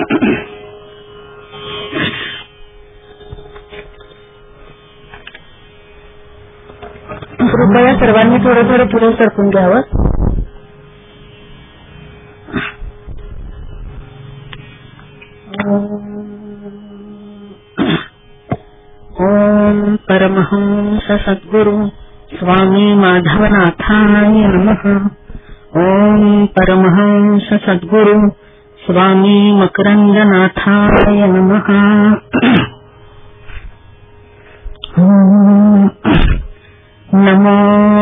कृपया सर्वांनी थोडं थोडं पुढे सरकून घ्यावं. ओम परमहंस सद्गुरु स्वामी माधवनाथाय नमः. ओम परमहंस सद्गुरु स्वामी मकरंदनाथाय नमः. नमो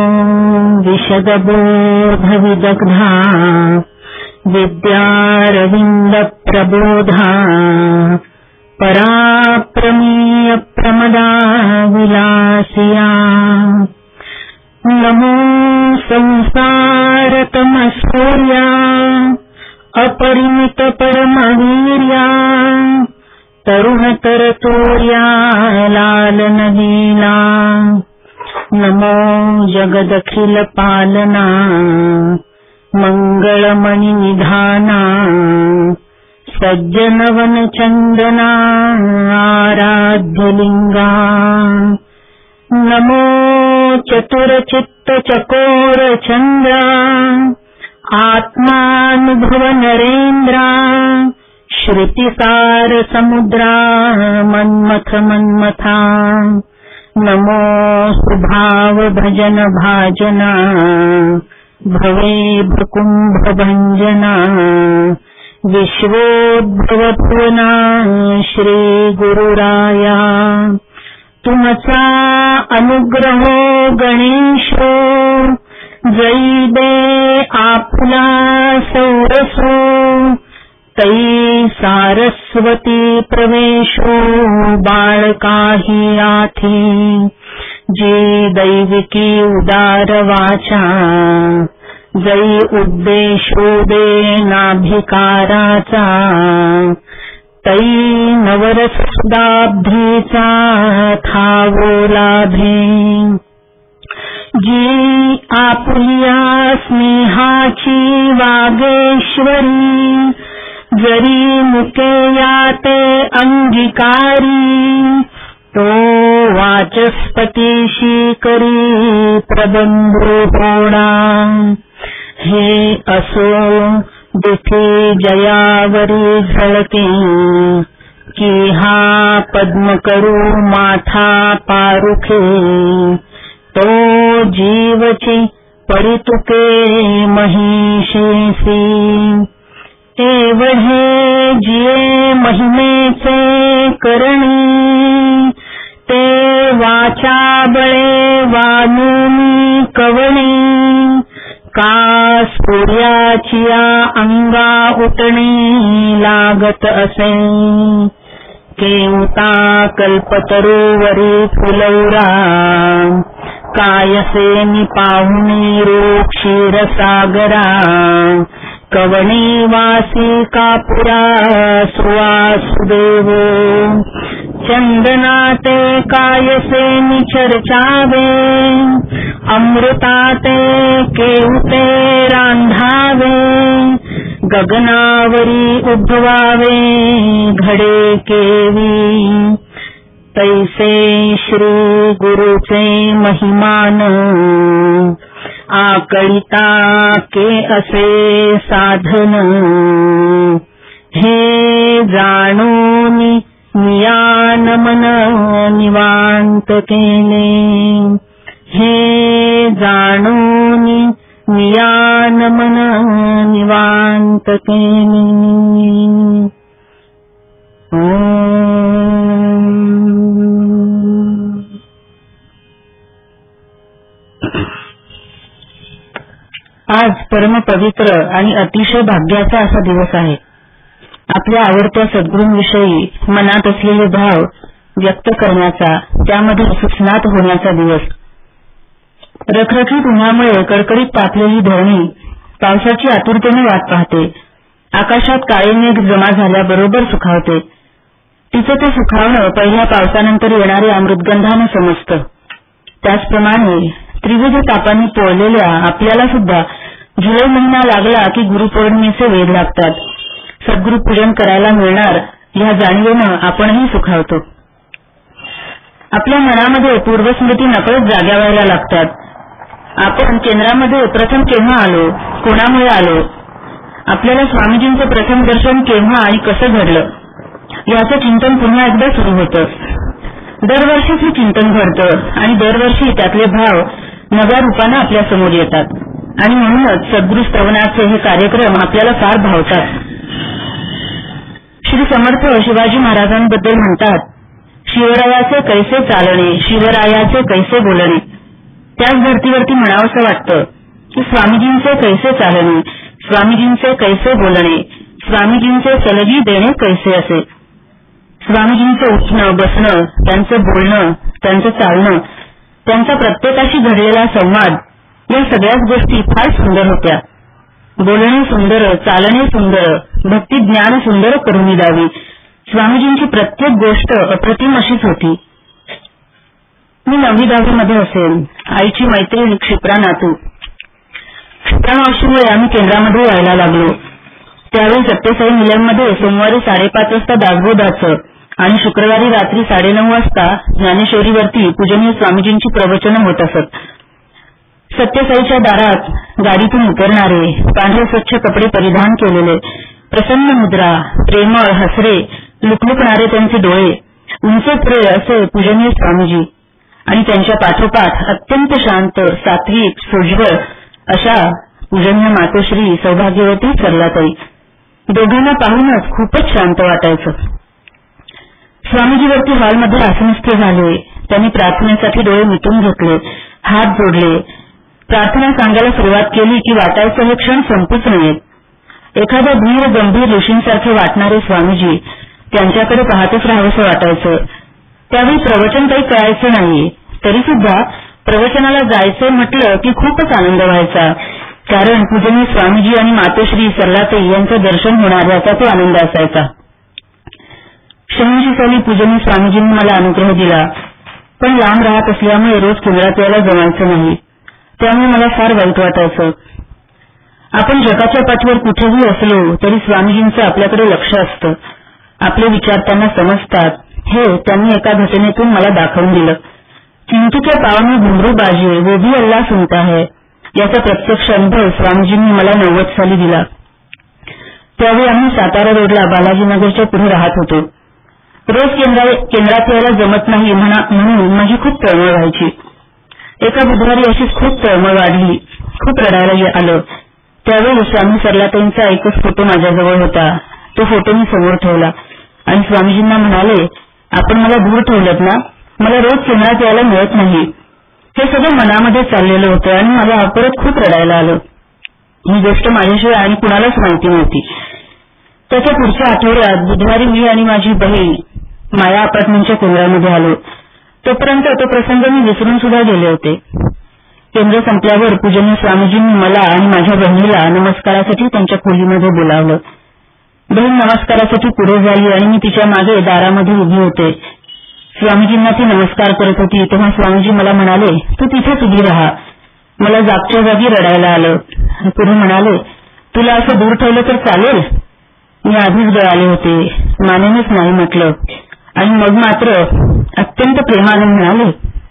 विशदबोधविदग्धा विद्यारविन्द प्रबोधा पराप्रमेय प्रमदा विलासिया. नमो संसारतमस्फूर्या अपरिमित परमवीर्या तरुणतरतोर्या लालनलीला. नमो जगदखिल पालना मंगळमणि निधाना सज्जनवन चंदना आराध्यलिंगा. नमो चतुरचित्त चकोर चंद्रा आत्मानुभव नरेंद्रा श्रुतिसार समुद्रा मन्मथ मन्मथा. नमो सुभाव भजन भाजना भवे भकुंभ भंजना विश्वोद्भव भुवना श्री गुरुराया. तुमचा अनुग्रहो गणेशो जई दे आपुला सौरसो तै सारस्वती प्रवेशो बाळकाही आठी. जी दैविकी उदार वाचा जै उद्देशो दे नाभिकाराचा तै नवरसदाब्धीचा ठावो लाभे. जी आपुलिया स्नेहाची वागेश्वरी जरी मुकेयाते अंगीकारी तो वाचस्पतीशी करी प्रबंधो होणा. हे असो दिथे जयावरी झळके की हा पद्मकरू माथा पारुखे तो जीवची परितुके महिषेसी. एवढे जिये महिमेचे करणी ते वाचा बळे वानुनी कवणी का सूर्याचिया अंगा उतणी लागत असे. केवता कल्पतरुवरी फुलौरा कायसे निपाहुनी रूप क्षीरसागरा कवणी वासी कापुरा सुवासुदेवो. चंदनाते कायसे निचर्चावे अमृताते केवते रांधावे गगनावरी उद्भवावे घडे केवी. तैसे श्री गुरुचे महिमान आकळिता के असे साधन. हे जाणून नियान मन निवांत केले. हे जाणून नियान मन निवांत केले. आज परमपवित्र आणि अतिशय भाग्याचा असा दिवस आहे. आपल्या आवडत्या सद्गुरूंविषयी मनात असलेले भाव व्यक्त करण्याचा, त्यामध्ये सुस्नात होण्याचा दिवस. रखरखीत उन्हामुळे कडकडीत तापलेली धरणी पावसाची आतुरतेने वाट पाहते. आकाशात काळे मेघ जमा झाल्याबरोबर सुखावते. तिचं ते सुखावणं पहिल्या पावसानंतर येणाऱ्या अमृतगंधाने समजतं. त्याचप्रमाणे त्रिविध तापांनी पोळलेल्या आपल्याला सुद्धा जुलै महिना लागला की गुरुपौर्णिमेचे वेध लागतात. सद्गुरू पूजन करायला मिळणार ह्या जाणीवेनं आपणही सुखावतो. आपल्या मनामध्ये पूर्वस्मृती नकळत जाग्या व्हायला लागतात. आपण केंद्रामध्ये प्रथम केव्हा आलो, कोणामुळे आलो, आपल्याला स्वामीजींचं प्रथम दर्शन केव्हा आणि कसं घडलं याचं चिंतन पुन्हा एकदा सुरू होतं. दरवर्षीच हे चिंतन घडतं आणि दरवर्षी त्यातले भाव नव्या रूपानं आपल्या समोर येतात आणि म्हणूनच सद्गुरू स्तवनाचे हे कार्यक्रम आपल्याला फार भावतात. श्री समर्थ शिवाजी महाराजांबद्दल म्हणतात, शिवरायाचे कैसे चालणे, शिवरायाचे कैसे बोलणे. त्याच धर्तीवरती म्हणावंसं वाटतं की स्वामीजींचे कैसे चालणे, स्वामीजींचे कैसे बोलणे, स्वामीजींचे सलगी देणे कैसे असे. स्वामीजींचं उठणं बसणं, त्यांचं बोलणं, त्यांचं चालणं, त्यांचा प्रत्येकाशी घडलेला संवाद या सगळ्याच गोष्टी फार सुंदर होत्या. बोलणे सुंदर, चालणे सुंदर, भक्ती ज्ञान सुंदर करून द्यावी. स्वामीजींची प्रत्येक गोष्ट अप्रतिम अशीच होती. मी 9वी-10वी मध्ये असेल. आईची मैत्रीण क्षिप्रा नातू. क्षिप्रा मावशीमुळे आम्ही केंद्रामध्ये यायला लागलो. त्यावेळी सत्यसाई निलयमध्ये सोमवारी 5:30 वाजता दासबोधाचं आणि शुक्रवारी रात्री 9:30 वाजता ज्ञानेश्वरीवरती पूजनीय स्वामीजींची प्रवचनं होत असत. सत्यसाईच्या दारात गाडीतून उतरणारे, पांढरे स्वच्छ कपडे परिधान केलेले, प्रसन्न मुद्रा, प्रेमळ हसरे, लुकलुकणारे त्यांचे डोळे, उंच प्रे असे पूजनीय स्वामीजी आणि त्यांच्या पाठोपाठ अत्यंत शांत, सात्विक, सोज्वळ अशा पूजनीय मातोश्री सौभाग्यवती सरलाताई. दोघांना पाहूनच खूपच शांत वाटायचं. स्वामीजीवरती हॉलमध्ये आसनस्थ झाले. त्यांनी प्रार्थनेसाठी डोळे मिटून घेतले, हात जोडले, प्रार्थना सांगायला सुरुवात केली की वाटायचं हे क्षण संपूच नयेत. एखाद्या धीर गंभीर ऋषींसारखे वाटणारे स्वामीजी, त्यांच्याकडे पाहतच राहावंसं वाटायचं. त्यावेळी प्रवचन काही कळायचं नाही, तरी सुद्धा प्रवचनाला जायचं म्हटलं की खूपच आनंद व्हायचा. कारण पूजनीय स्वामीजी आणि मातोश्री सरलाताई यांचं दर्शन होणार याचा तो आनंद असायचा. 86 साली पूजनीय स्वामीजींनी मला अनुग्रह दिला, पण लांब राहत असल्यामुळे रोज केंद्रात यायला जमायचं नाही. त्यामुळे मला फार वाईट वाटायचं. आपण जगाच्या पाठीवर कुठेही असलो तरी स्वामीजींचं आपल्याकडे लक्ष असतं. आपले विचार त्यांना समजतात. हे त्यांनी एका घटनेतून मला दाखवून दिलं. चिंटू के पाव में घुंगरू बाजे वो भी अल्लाह सुनता है याचा प्रत्यक्ष अनुभव स्वामीजींनी मला 90 साली दिला. त्यावेळी आम्ही सातारा रोडला बालाजीनगरच्या पुढे राहत होतो. रोज केंद्रात यायला जमत नाही म्हणून माझी खूप तळमळ व्हायची. एका बुधवारी अशीच खूप तळमळ वाढली, खूप रडायला आलं. त्यावेळी स्वामी सरलाताईंचा एकच फोटो माझ्याजवळ होता. तो फोटो मी समोर ठेवला आणि स्वामीजींना म्हणाले, आपण मला दूर ठेवलंत ना, मला रोज केंद्रात यायला मिळत नाही. हे सगळं मनामध्ये चाललेलं होतं आणि मला परत खूप रडायला आलं. ही गोष्ट माझ्याशिवाय आणि कुणालाच माहिती नव्हती. त्याच्या पुढच्या आठवड्यात बुधवारी मी आणि माझी बहीण माया अपार्टमेंटच्या केंद्रामध्ये आलो. तोपर्यंत तो प्रसंग मी विसरून सुद्धा गेले होते. केंद्र संपल्यावर पूजनीय स्वामीजींनी मला आणि माझ्या बहिणीला नमस्कारासाठी त्यांच्या खोलीमध्ये बोलावलं. बहीण नमस्कारासाठी पुढे झाली आणि मी तिच्या मागे दारामध्ये उभी होते. स्वामीजींना ती नमस्कार करत होती तेव्हा स्वामीजी मला म्हणाले, तू तिथेच उभी राहा. मला जागच्या जागी रडायला आलं. पुढे म्हणाले, तुला असं दूर ठेवलं तर चालेल. मी आधीच गळाले होते, मानेनेच नाही म्हटलं आणि मग मात्र अत्यंत प्रेमाने म्हणाले,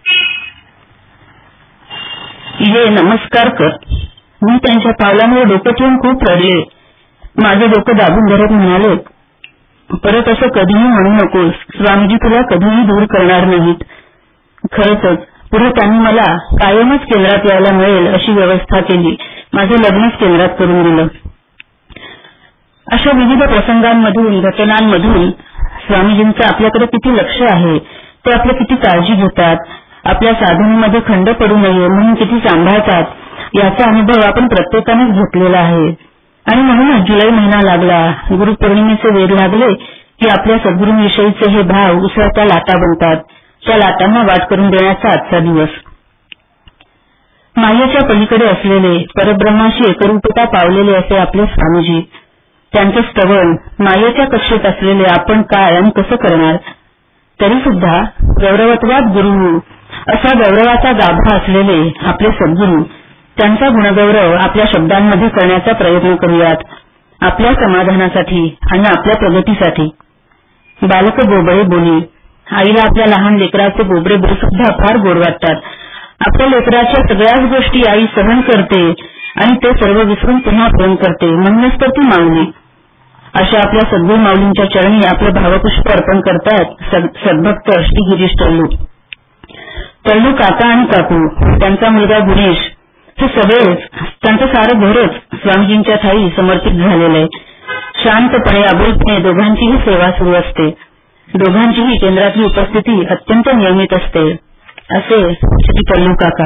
ये नमस्कार कर. मी त्यांच्या पावलामुळे डोकं ठेवून खूप रडले. माझं डोकं दाबून धरत म्हणाले, परत असं कधीही म्हणू नकोस, स्वामीजी तुला कधीही दूर करणार नाहीत. खरंच पुढे त्यांनी मला कायमच केंद्रात यायला मिळेल अशी व्यवस्था केली. माझं लग्नच केंद्रात करून दिलं. अशा विविध प्रसंगांमधून, घटनांमधून स्वामीजींचं आपल्याकडे किती लक्ष आहे, ते आपलं किती काळजी घेतात, आपल्या साधनेमध्ये खंड पडू नये म्हणून किती सांभाळतात, याचा अनुभव आपण प्रत्येकानेच घेतलेला आहे. आणि म्हणूनच जुलै महिना लागला, गुरुपौर्णिमेचे वेध लागले की आपल्या सद्गुरूंविषयीचे हे भाव उसळत्या लाटा बनतात. त्या लाटांना वाट करून देण्याचा आजचा दिवस. मायेच्या पलीकडे असलेले, परब्रह्माशी एकरूपता पावलेले असे आपले स्वामीजी, त्यांचं स्तवन मायेच्या कक्षेत असलेले आपण काय आणि कसं करणार. तरी सुद्धा गौरवत्वात गुरु असा गौरवाचा गाभा असलेले आपले सद्गुरू, त्यांचा गुणगौरव आपल्या शब्दांमध्ये करण्याचा प्रयत्न करूयात. आपल्या समाधानासाठी आणि आपल्या प्रगतीसाठी. बालक बोबळे बोली. आईला आपल्या लहान लेकराचे बोबडे सुद्धा फार गोड वाटतात. आपल्या लेकराच्या सगळ्याच गोष्टी आई सहन करते आणि ते सर्व विसरून पुन्हा प्रेम करते, म्हणूनच तर ती माऊली. अशा आपल्या सद्गुरू माऊलींच्या चरणी आपले भावपुष्प अर्पण करतायत सद्भक्त श्री गिरीश तळ्लू. तळ्लू काका आणि काकू, त्यांचा मुलगा गुणेश, हे सगळेच, त्यांचं सारं घरच स्वामीजींच्या ठाई समर्पित झालेलं आहे. शांतपणे अबोलपणे दोघांचीही सेवा सुरू असते. दोघांचीही केंद्रातली उपस्थिती अत्यंत नियमित असते, असे श्री तळ्लू काका.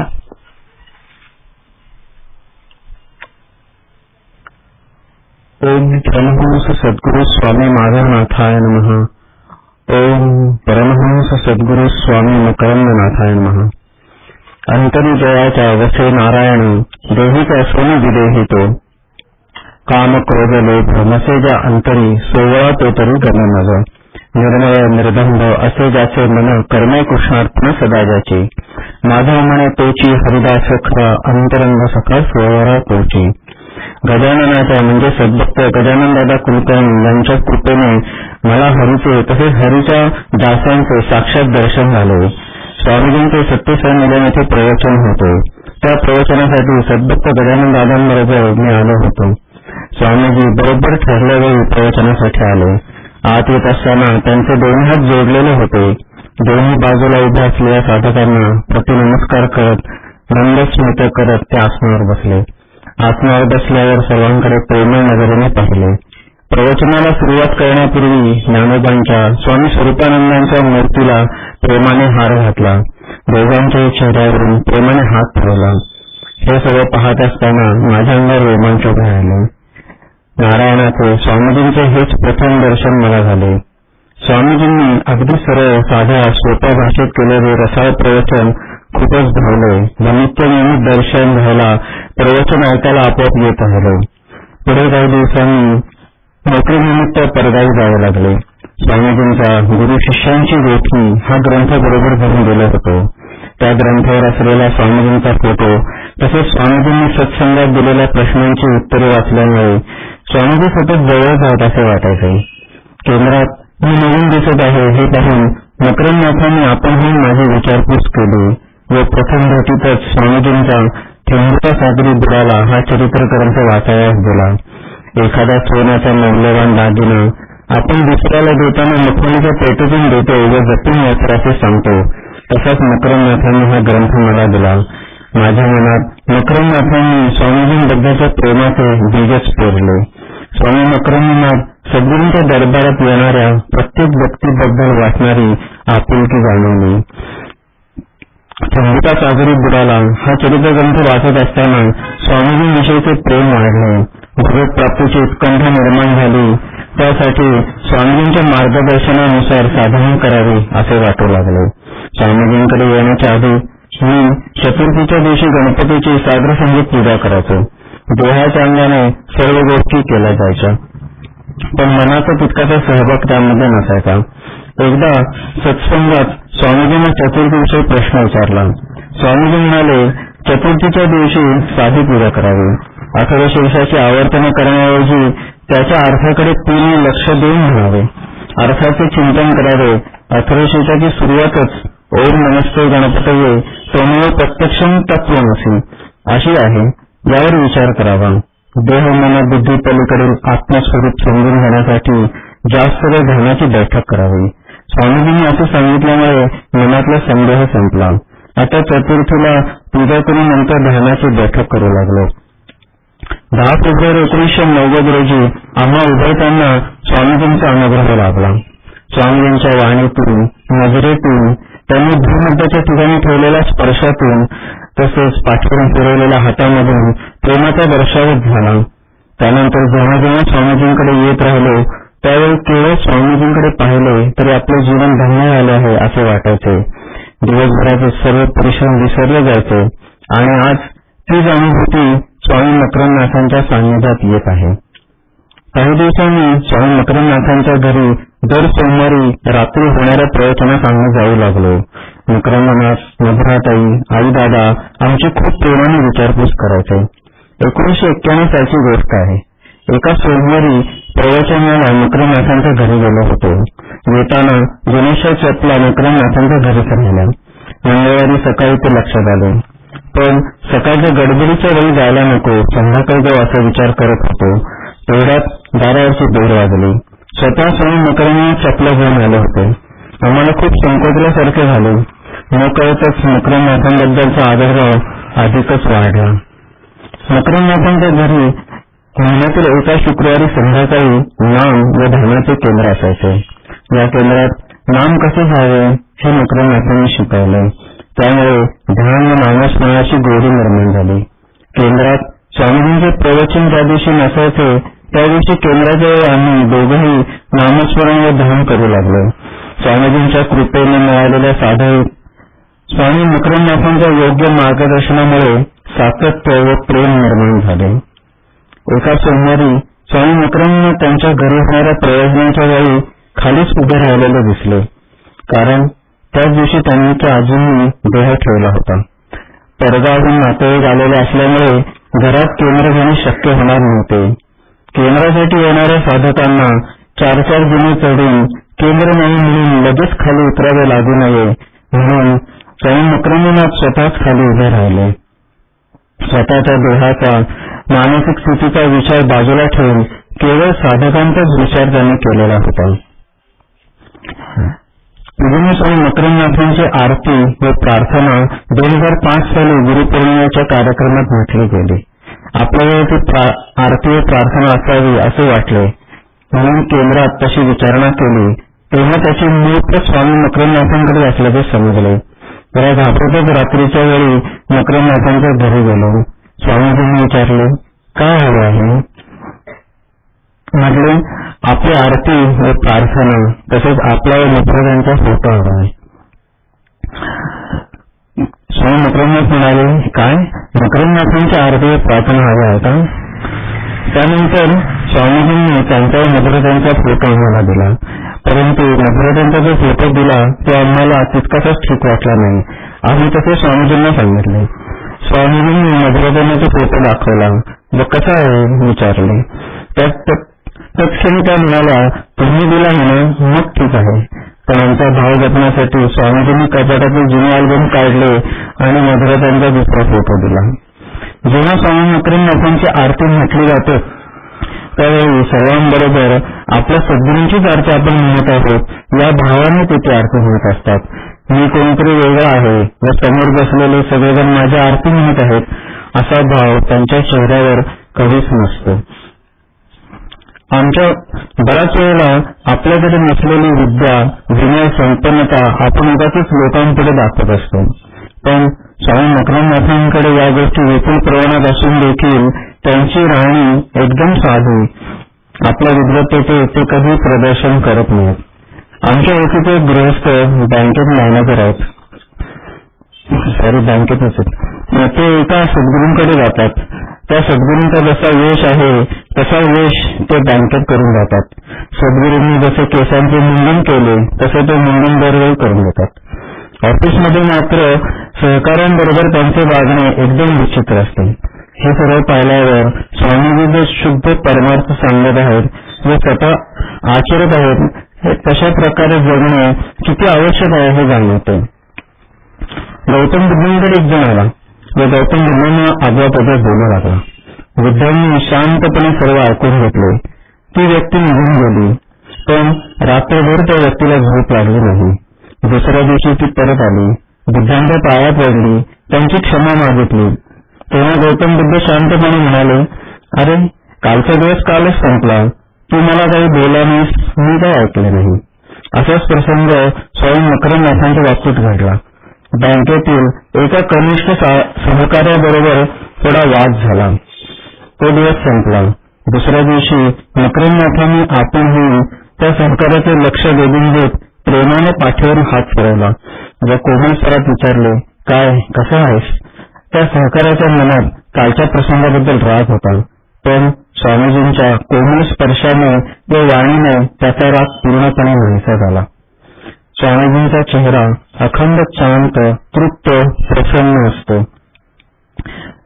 ओम परमहंस सद्गुरु स्वामी माधवनाथाय नमः. ओम परमहंस सद्गुरु स्वामी मकरंदनाथाय नमः. अंतर्जयाच्या वसे नारायण, देहिका सोनी विदेही तो. काम क्रोध लोभ नसेजा अंतरी, सोवळा तो तरी गण नज. निर्मळ निर्बंध असे ज्याचे मन, कर्मे कृष्णार्पण सदा ज्याची. माधव म्हणे तोची हरिदास खरा, अंतरंग सखा सोवळा तोची. गजाननाच्या म्हणजे सद्भक्त गजाननदादा कुलकर्णी यांच्या कृपेने मला हरीचे तसेच हरीच्या दासांचे साक्षात दर्शन झाले. स्वामीजींचे सत्यसान्निध्यान येथे प्रवचन होते. त्या प्रवचनासाठी सद्भक्त गजानन दादांबरोबर मी आलो होतो. स्वामीजी बरोबर ठरल्या वेळी प्रवचनासाठी आले. आत येत असताना त्यांचे दोन्ही हात जोडलेले होते. दोन्ही बाजूला उभ्या असलेल्या साधकांना प्रतिनमस्कार करत नंदस्मित करत ते आसनावर बसले. आसनावर बसल्यावर सर्वांकडे प्रेमळ नजरेने पाहिले. प्रवचनाला सुरुवात करण्यापूर्वी ज्ञानोबांच्या स्वामी स्वरूपानंदांच्या मूर्तीला प्रेमाने हार घातला. दोघांच्याही चेहऱ्यावरून प्रेमाने हात फिरवला. हे सगळं पाहत असताना माझ्या अंगावर रोमांच उभे राहिले. नारायणाचे स्वामीजींचे हेच प्रथम दर्शन मला झाले. स्वामीजींनी अगदी सरळ साध्या सोप्या भाषेत केलेले रसाळ प्रवचन खूपच भावले. निमित्त दर्शन घ्यायला प्रवचन ऐकायला आपोआप येत राहिले. पुढे काही दिवसांनी नोकरीनिमित्त परगावी जावे लागले. स्वामीजींचा गुरु शिष्यांची गोष्टी हा ग्रंथ बरोबर घेऊन गेलो होतो. त्या ग्रंथावर असलेला स्वामीजींचा फोटो तसेच स्वामीजींनी सत्संगात दिलेल्या प्रश्नांची उत्तरे वाचल्यामुळे स्वामीजी सतत जवळ जात असे वाटायचे. केंद्रात मी नवीन दिसत आहे हे पाहून मकरंदनाथांनी आपणही माझी विचारपूस केली व प्रथम भेटीतच स्वामीजींचा थेंबुचा सागरी बुडाला हा चरित्र ग्रंथ वाचायला दिला. एखादा सोन्याचा मौल्यवान दागिना आपण दुसऱ्याला देताना मखमलीच्या पेटीतून देतो व जपून वापर असे सांगतो, तसाच मकरंदनाथांनी हा ग्रंथ मला दिला. माझ्या मनात मकरंदनाथांनी स्वामीजींबद्दलच्या प्रेमाचे बीजच पेरले. स्वामी मकरंदनाथ सद्गुरूंच्या दरबारात येणाऱ्या प्रत्येक व्यक्तीबद्दल वाचणारी आपुलकी जाणवली. थेंबुचा सागरी बुडाला हा चरित्र ग्रंथ वाचत असताना स्वामीजींविषयीचे प्रेम वाढले. भगवत प्राप्तीची उत्कंठ निर्माण झाली. त्यासाठी स्वामीजींच्या मार्गदर्शनानुसार साधना करावी असे वाटू लागले. स्वामीजींकडे येण्याच्या आधी मी चतुर्थीच्या दिवशी गणपतीची सागर संगीत पूजा करायचो. देहाच्या अंगाने सर्व गोष्टी केल्या जायच्या, पण मनाचा तितकाचा सहभाग त्यामध्ये नसायचा. एकदा सत्संगात स्वामीजींना चतुर्थीविषयी प्रश्न विचारला. स्वामीजी म्हणाले, चतुर्थीच्या दिवशी साधी पूजा करावी. अथर्वशीर्षाची आवर्तन करण्याऐवजी त्याच्या अर्थाकडे पूर्ण लक्ष देऊन म्हणावे. अर्थाचे चिंतन करावे. अथर्वशीर्षाची सुरुवातच ओम नमस्ते गणपतये त्वमेव प्रत्यक्षं तत्त्वमसि अशी आहे. यावर विचार करावा. देह मन बुद्धी पलीकडील आत्मस्वरूप समजून घेण्यासाठी जास्त वेळ ध्यानाची बैठक करावी. स्वामीजींनी असे सांगितल्यामुळे मनातला संदेह संपला. आता चतुर्थीला पूजा करून नंतर ध्यानाची बैठक करू लागलो. 10 फेब्रुवारी 1990 रोजी आम्हा उभयतांना स्वामीजींचा अनुग्रह लाभला. स्वामीजींच्या वाणीतून, नजरेतून, त्यांनी भूमध्याच्या ठिकाणी ठेवलेल्या स्पर्शातून तसेच पाठवून फिरवलेल्या हातामधून प्रेमाचा वर्षावच झाला. त्यानंतर जेव्हा जेव्हा स्वामीजींकडे येत राहिलो त्यावेळी केवळ स्वामीजींकडे पाहिले तरी आपले जीवन धन्य झाले आहे असे वाटायचे. दिवसभराचे सर्व परिश्रम विसरले जायचे आणि आज तीच अनुभूती स्वामी मकरंदनाथांच्या सान्निध्यात येत आहे. काही दिवसांनी स्वामी मकरंदनाथांच्या घरी दर सोमवारी रात्री होणाऱ्या प्रवचनास आम्ही जाऊ लागलो. मकरंदनाथ, मधुराताई, आईदादा आमची खूप प्रेमाने विचारपूस करायचे. 1991 सालची गोष्ट आहे. एका सोमवारी प्रवचनाला मकरनाथांच्या घरी गेलो होतो. येताना जुनेशा चपला मकरनाथांच्या घरी राहिल्या. मंगळवारी सकाळी ते लक्षात आले, पण सकाळच्या गडबडीच्या वेळी जायला नको, संध्याकाळी जाऊ असा विचार करत होतो. तेवढ्यात दारावरची बेल वाजली. स्वतः स्वामी मकरनाथ चपला घेऊन आले होते. आम्हाला खूप संकोचल्यासारखे झाले. नकळतच मकरनाथांबद्दलचा आदरभाव अधिकच वाढला. मकरनाथांच्या घरी महिन्यातील एका शुक्रवारी संध्याकाळी नाम व ध्यानाचे केंद्र असायचे. या केंद्रात नाम कसे घ्यावे हे मकरनाथांनी शिकवले. त्यामुळे ध्यान व नामस्मरणाची गोडी निर्माण झाली. केंद्रात स्वामीजींचे प्रवचन ज्या दिवशी नसायचे त्या दिवशी केंद्राच्या वेळी आम्ही दोघंही नामस्मरण व ध्यान करू लागलो. स्वामीजींच्या कृपेने मिळालेल्या साधनेत स्वामी मकरनाथांच्या योग्य मार्गदर्शनामुळे सातत्य व प्रेम निर्माण झाले. एका सोमवारी स्वामी मकरनाथ त्यांच्या घरी होणाऱ्या प्रयोजनाच्या वेळी खालीच उभे राहिलेले दिसले. कारण त्याच दिवशी त्यांनी त्या अजूनही देह ठेवला होता. परगावहून नातेवाईक आलेले असल्यामुळे घरात केंद्र घेणे शक्य होणार नव्हते. केंद्रासाठी येणाऱ्या साधकांना 4-4 गुणे चढून केंद्र नाही म्हणून लगेच खाली उतरावे लागू नये म्हणून स्वामी मकरनाथ स्वतःच खाली उभे राहिले. स्वतःच्या देहाचा मानसिक स्थितीचा विचार बाजूला ठेवून केवळ साधकांचाच विचार त्यांनी केलेला होता. पूज्य स्वामी मकरनाथांची आरती व प्रार्थना 2005 साली गुरुपौर्णिमेच्या कार्यक्रमात म्हटली गेली. आपल्याला ती आरती व प्रार्थना असावी असे वाटले म्हणून केंद्रात तशी विचारणा केली. तेव्हा त्याची मूळ प्रत स्वामी मकरनाथांकडे असल्याचे समजले. जरा घाबरतच रात्रीच्या वेळी मकरनाथांच्या घरी गेलो. स्वामीजींनी विचारले, काय हवे आहे? म्हटले, आपली आरती व प्रार्थना तसेच आपला व मकरनाथांचा फोटो हवा आहे. स्वामी मकरनाथ म्हणाले, काय मकरनाथांची आरती व प्रार्थना हवी आहे का? त्यानंतर स्वामीजींनी त्यांचा मकरनाथांचा फोटो आम्हाला दिला. परंतु मकरनाथांचा जो फोटो दिला तो आम्हाला तितकाच ठीक वाटला नाही. आम्ही तसे स्वामीजींना सांगितले. स्वामीजींनी मकरनाथांचा फोटो दाखवला व कसा आहे विचारले. तत्क्षणी त्या म्हणाल्या, तुम्ही दिला म्हणा मग ठीक आहे. पण आमचा भाव जपण्यासाठी स्वामीजींनी कपाटातील जुने अल्बम काढले आणि मकरनाथांचा दुसरा फोटो दिला. जेव्हा स्वामी मकरनाथांची आरती म्हटली जाते त्यावेळी सर्वांबरोबर आपल्या सद्गुरूंचीच आरती आपण म्हणत आहोत या भावाने तिथे आरती म्हणत असतात. मी कोणतरी वेगळा आहे व समोर बसलेले सगळेजण माझ्या आरती म्हणत आहेत असा भाव त्यांच्या चेहऱ्यावर कधीच नसतो. आमच्या बऱ्याच वेळेला आपल्याकडे नसलेली विद्या विनय संपन्नता आपण उगाचच लोकांपुढे दाखवत असतो. पण स्वामी मकरनाथांकडे या गोष्टी विपुल प्रमाणात असून देखील त्यांची राहणी एकदम साधी. आपल्या विद्वत्तेचे ते कधी प्रदर्शन करत नाहीत. आमच्या ओळखीचे गृहस्थ बँकेत मॅनेजर आहेत. बँकेतच ते एका सद्गुरूंकडे जातात. त्या सद्गुरूंचा जसा वेश आहे तसा वेश ते बँकेत करून जातात. सद्गुरूंनी जसे केसांचे मुंडन केले तसे ते मुंडन दरवेळी करून देतात. ऑफिसमध्ये मात्र सहकाऱ्यांबरोबर त्यांचे वागणे एकदम विचित्र असते. हे सर्व पाहिल्यावर स्वामीजी जे शुद्ध परमार्थ सांगत आहेत व स्वतः आचरत आहेत तशा प्रकारे जगणे किती आवश्यक आहे हे जाणवते. गौतम बुद्धांकडे एक जण आला व गौतम बुद्धांना आजोबापदे बोलू लागला. बुद्धांनी शांतपणे सर्व ऐकून घेतले. ती व्यक्ती निघून गेली. पण रात्रभर त्या व्यक्तीला झोप लागली नाही. दुसऱ्या दिवशी ती परत आली. बुद्धांच्या पाया पडली. त्यांची क्षमा मागितली. तेव्हा गौतम बुद्ध शांतपणे म्हणाले, अरे कालचा दिवस कालच संपला. तू मला काही बोलला नाहीस, मी काही ऐकले नाही. असाच प्रसंग स्वामी मकरनाथांच्या बाबतीत घडला. बँकेतील एका कनिष्ठ सहकार्याबरोबर थोडा वाद झाला. तो दिवस संपला. दुसऱ्या दिवशी मकरनाथांनी आपणहून त्या सहकार्याचे लक्ष वेधून घेत प्रेमाने पाठीवरून हात फिरवला व कोमल स्वरात विचारले, काय कसं आहेस? त्या सहकार्याच्या मनात कालच्या प्रसंगाबद्दल राग होता. पण स्वामीजींच्या कोमल स्पर्शाने व वाणीने त्याचा राग पूर्णपणे नाहीसा झाला. स्वामीजींचा चेहरा अखंड शांत, तृप्त, प्रसन्न असतो.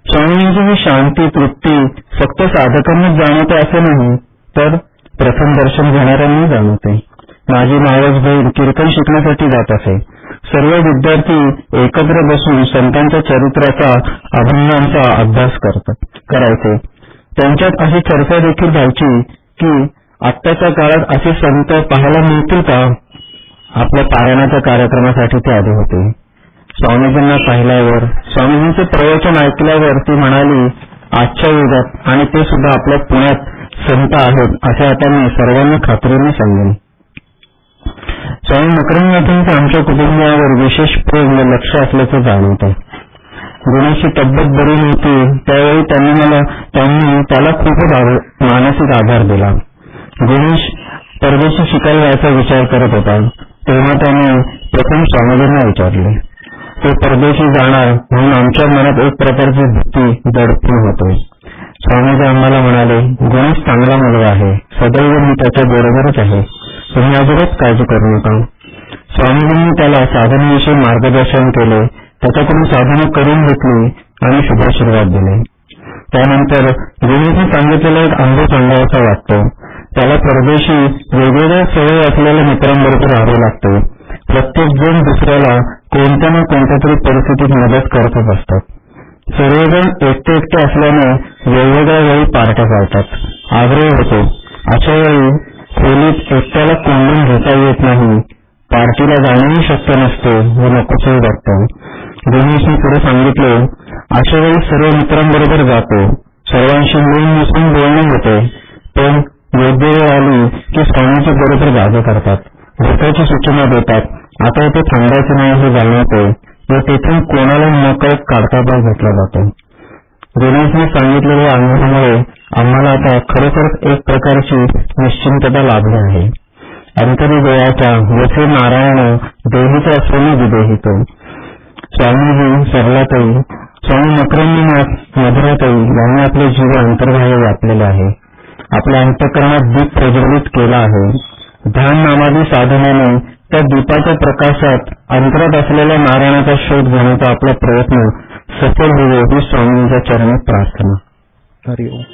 स्वामींची ही शांती तृप्ती फक्त साधकांनाच जाणवते असे नाही, तर प्रथम दर्शन घेणाऱ्यांनी जाणवते. माझी मावस बहीण कीर्तन शिकण्यासाठी जात असे. सर्व विद्यार्थी एकत्र बसून संतांच्या चरित्राचा अभंगांचा अभ्यास करायचे. त्यांच्यात अशी चर्चा देखील व्हायची की आत्ताच्या काळात असे संत पाहायला मिळतील का. आपल्या पारायणाच्या कार्यक्रमासाठी ते आले होते. स्वामीजींना पाहिल्यावर, स्वामीजींचे प्रवचन ऐकल्यावर ती म्हणाली, आजच्या युगात आणि ते सुद्धा आपल्या पुण्यात संत आहेत असे आता मी सर्वांना खात्रीने सांगेन. स्वामी मकरंदनाथांचं आमच्या कुटुंबावर विशेष प्रेम व लक्ष असल्याचं जाणवतं. गुणेशची तब्येत बरी नव्हती त्यावेळी त्यांनी त्याला खूप मानसिक आधार दिला. गुणेश परदेशी शिकायला जायचा विचार करत होता. तेव्हा त्याने प्रथम स्वामीजींना विचारले. तो परदेशी जाणार म्हणून आमच्या मनात एक प्रकारची भीती दडपून होते. स्वामीजी आम्हाला म्हणाले, गुणेश चांगला मुलगा आहे, सदैव मी त्याच्या बरोबरच आहे, तुम्ही अजिबात काळजी करू नका. स्वामीजींनी त्याला साधनेविषयी मार्गदर्शन केले, त्याच्याकडून साधना करून घेतली आणि शुभाशीर्वाद दिले. त्यानंतर गुणेशने सांगितलेला एक अनुभव सांगायचा वाटतो. त्याला परदेशी वेगवेगळ्या सवयी असलेल्या मित्रांबरोबर राहावे लागते. प्रत्येक जण दुसऱ्याला कोणत्या ना कोणत्या तरी परिस्थितीत मदत करतच असतात. सर्वजण एकटे असल्याने वेगवेगळ्या वेळी पार्ट्या पाळतात. आग्रह होतो. अशा वेळी खोलीत एकट्याला कोंडून घेता येत नाही. पार्टीला जाणंही शक्य नसते व नकोसही वाटतं. गुणेशने पुढे सांगितले, अशा वेळी सर्व मित्रांबरोबर जातो. सर्वांशी मिळून मिसळून बोलणे होते. पण योग्य वेळ आली की स्वामीच्या बरोबर जागा करतात. झोपायची सूचना देतात. आता इथे थांबायचं नाही हे जाणवते व तेथून कोणाला नकळत काढता घेतला जातो. गुणेशने सांगितलेल्या अनुभवामुळे आम्हाला आता खरोखरच एक प्रकारची निश्चिंतता लाभली आहे. अंतरी गोयाच्या वसे नारायण देवीचा सोने विदेहितो. स्वामीजी, सरलाताई, स्वामी मकरंदनाथ, मधुराताई यांनी आपले जीवन अंतर्बाह्य व्यापलेले आहे. आपल्या अंतःकरणात दीप प्रज्वलित केला आहे. ध्यान नामादी साधनेने त्या दीपाच्या प्रकाशात अंतरात असलेल्या नारायणाचा शोध घेण्याचा आपला प्रयत्न सफल होईल ही स्वामींच्या चरणी प्रार्थना. हरि ओम.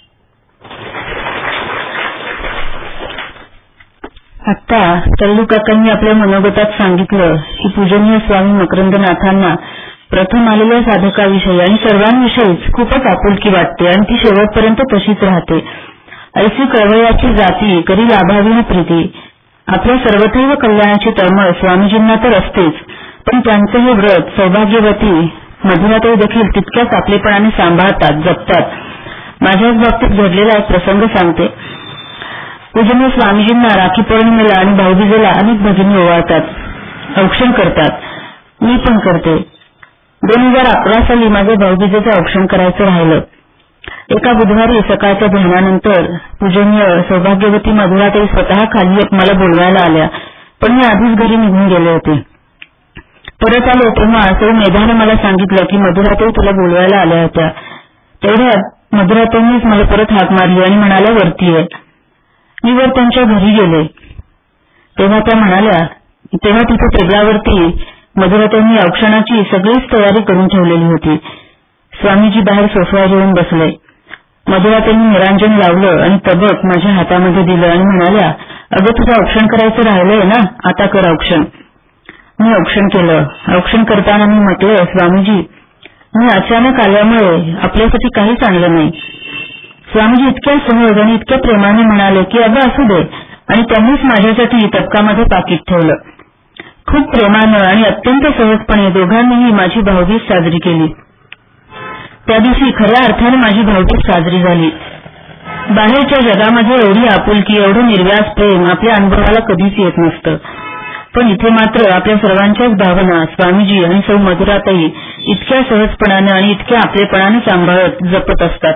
आता तल्लू काकांनी आपल्या मनोगतात सांगितलं की पूजनीय स्वामी मकरंदनाथांना प्रथम आलेल्या साधकाविषयी आणि सर्वांविषयीच खूपच आपुलकी वाटते आणि ती शेवटपर्यंत तशीच राहते. ऐसी कळवळ्याची जाती करी लाभावी प्रीती. आपल्या सर्वथैव कल्याणाची तळमळ स्वामीजींना तर असतेच, पण त्यांचे हे व्रत सौभाग्यवती मधुराताई देखील तितक्याच आपलेपणाने सांभाळतात, जपतात. माझ्याच बाबतीत घडलेला एक प्रसंग सांगते. पूजनीय स्वामीजींना राखी पौर्णिमेला आणि भाऊबीजेला अनेक भगिनी ओवाळतात, औक्षण करतात. मी पण करते. 2011 साली माझ्या भाऊबीजेचं औक्षण करायचं राहिलं. एका बुधवारी सकाळच्या ध्यानानंतर पूजनीय सौभाग्यवती मधुराताई स्वतः खाली मला बोलवायला आल्या, पण मी आधीच घरी निघून गेले होते. परत आलो तेव्हा सौ मेधाने मला सांगितलं की मधुराताई तुला बोलवायला आल्या होत्या. तेवढ्यात मधुराताईंनीच मला परत हाक मारली आणि म्हणाल्या वरती आहे. मी वर त्यांच्या घरी गेले तेव्हा त्या म्हणाल्या, तेव्हा तिथे टेबलावरती मधुराताईंनी औक्षणाची सगळीच तयारी करून ठेवलेली होती. स्वामीजी बाहेर सोफावर येऊन बसले. मधुराताईंनी निरांजन लावलं आणि तबक माझ्या हातामध्ये दिलं आणि म्हणाल्या, अगं तुझं औक्षण करायचं राहिलंय ना, आता कर औक्षण. मी औक्षण केलं. औक्षण करताना मी म्हटलं, स्वामीजी मी अचानक आल्यामुळे आपल्यासाठी काहीच आणलं नाही. स्वामीजी इतक्या सहज आणि इतक्या प्रेमाने म्हणाले की अगं असू दे, आणि त्यांनीच माझ्यासाठी तबकामध्ये पाकिट ठेवलं. खूप प्रेमानं आणि अत्यंत सहजपणे दोघांनीही माझी भाऊबीज साजरी केली. त्या दिवशी खऱ्या अर्थाने माझी भाऊबीज साजरी झाली. बाहेरच्या जगामध्ये एवढी आपुलकी, एवढं निर्व्याज प्रेम आपल्या अनुभवाला कधीच येत नसतं, पण इथे मात्र आपल्या सर्वांच्याच भावना स्वामीजी आणि सौ मधुराताई इतक्या सहजपणानं आणि इतक्या आपलेपणानं सांभाळत जपत असतात.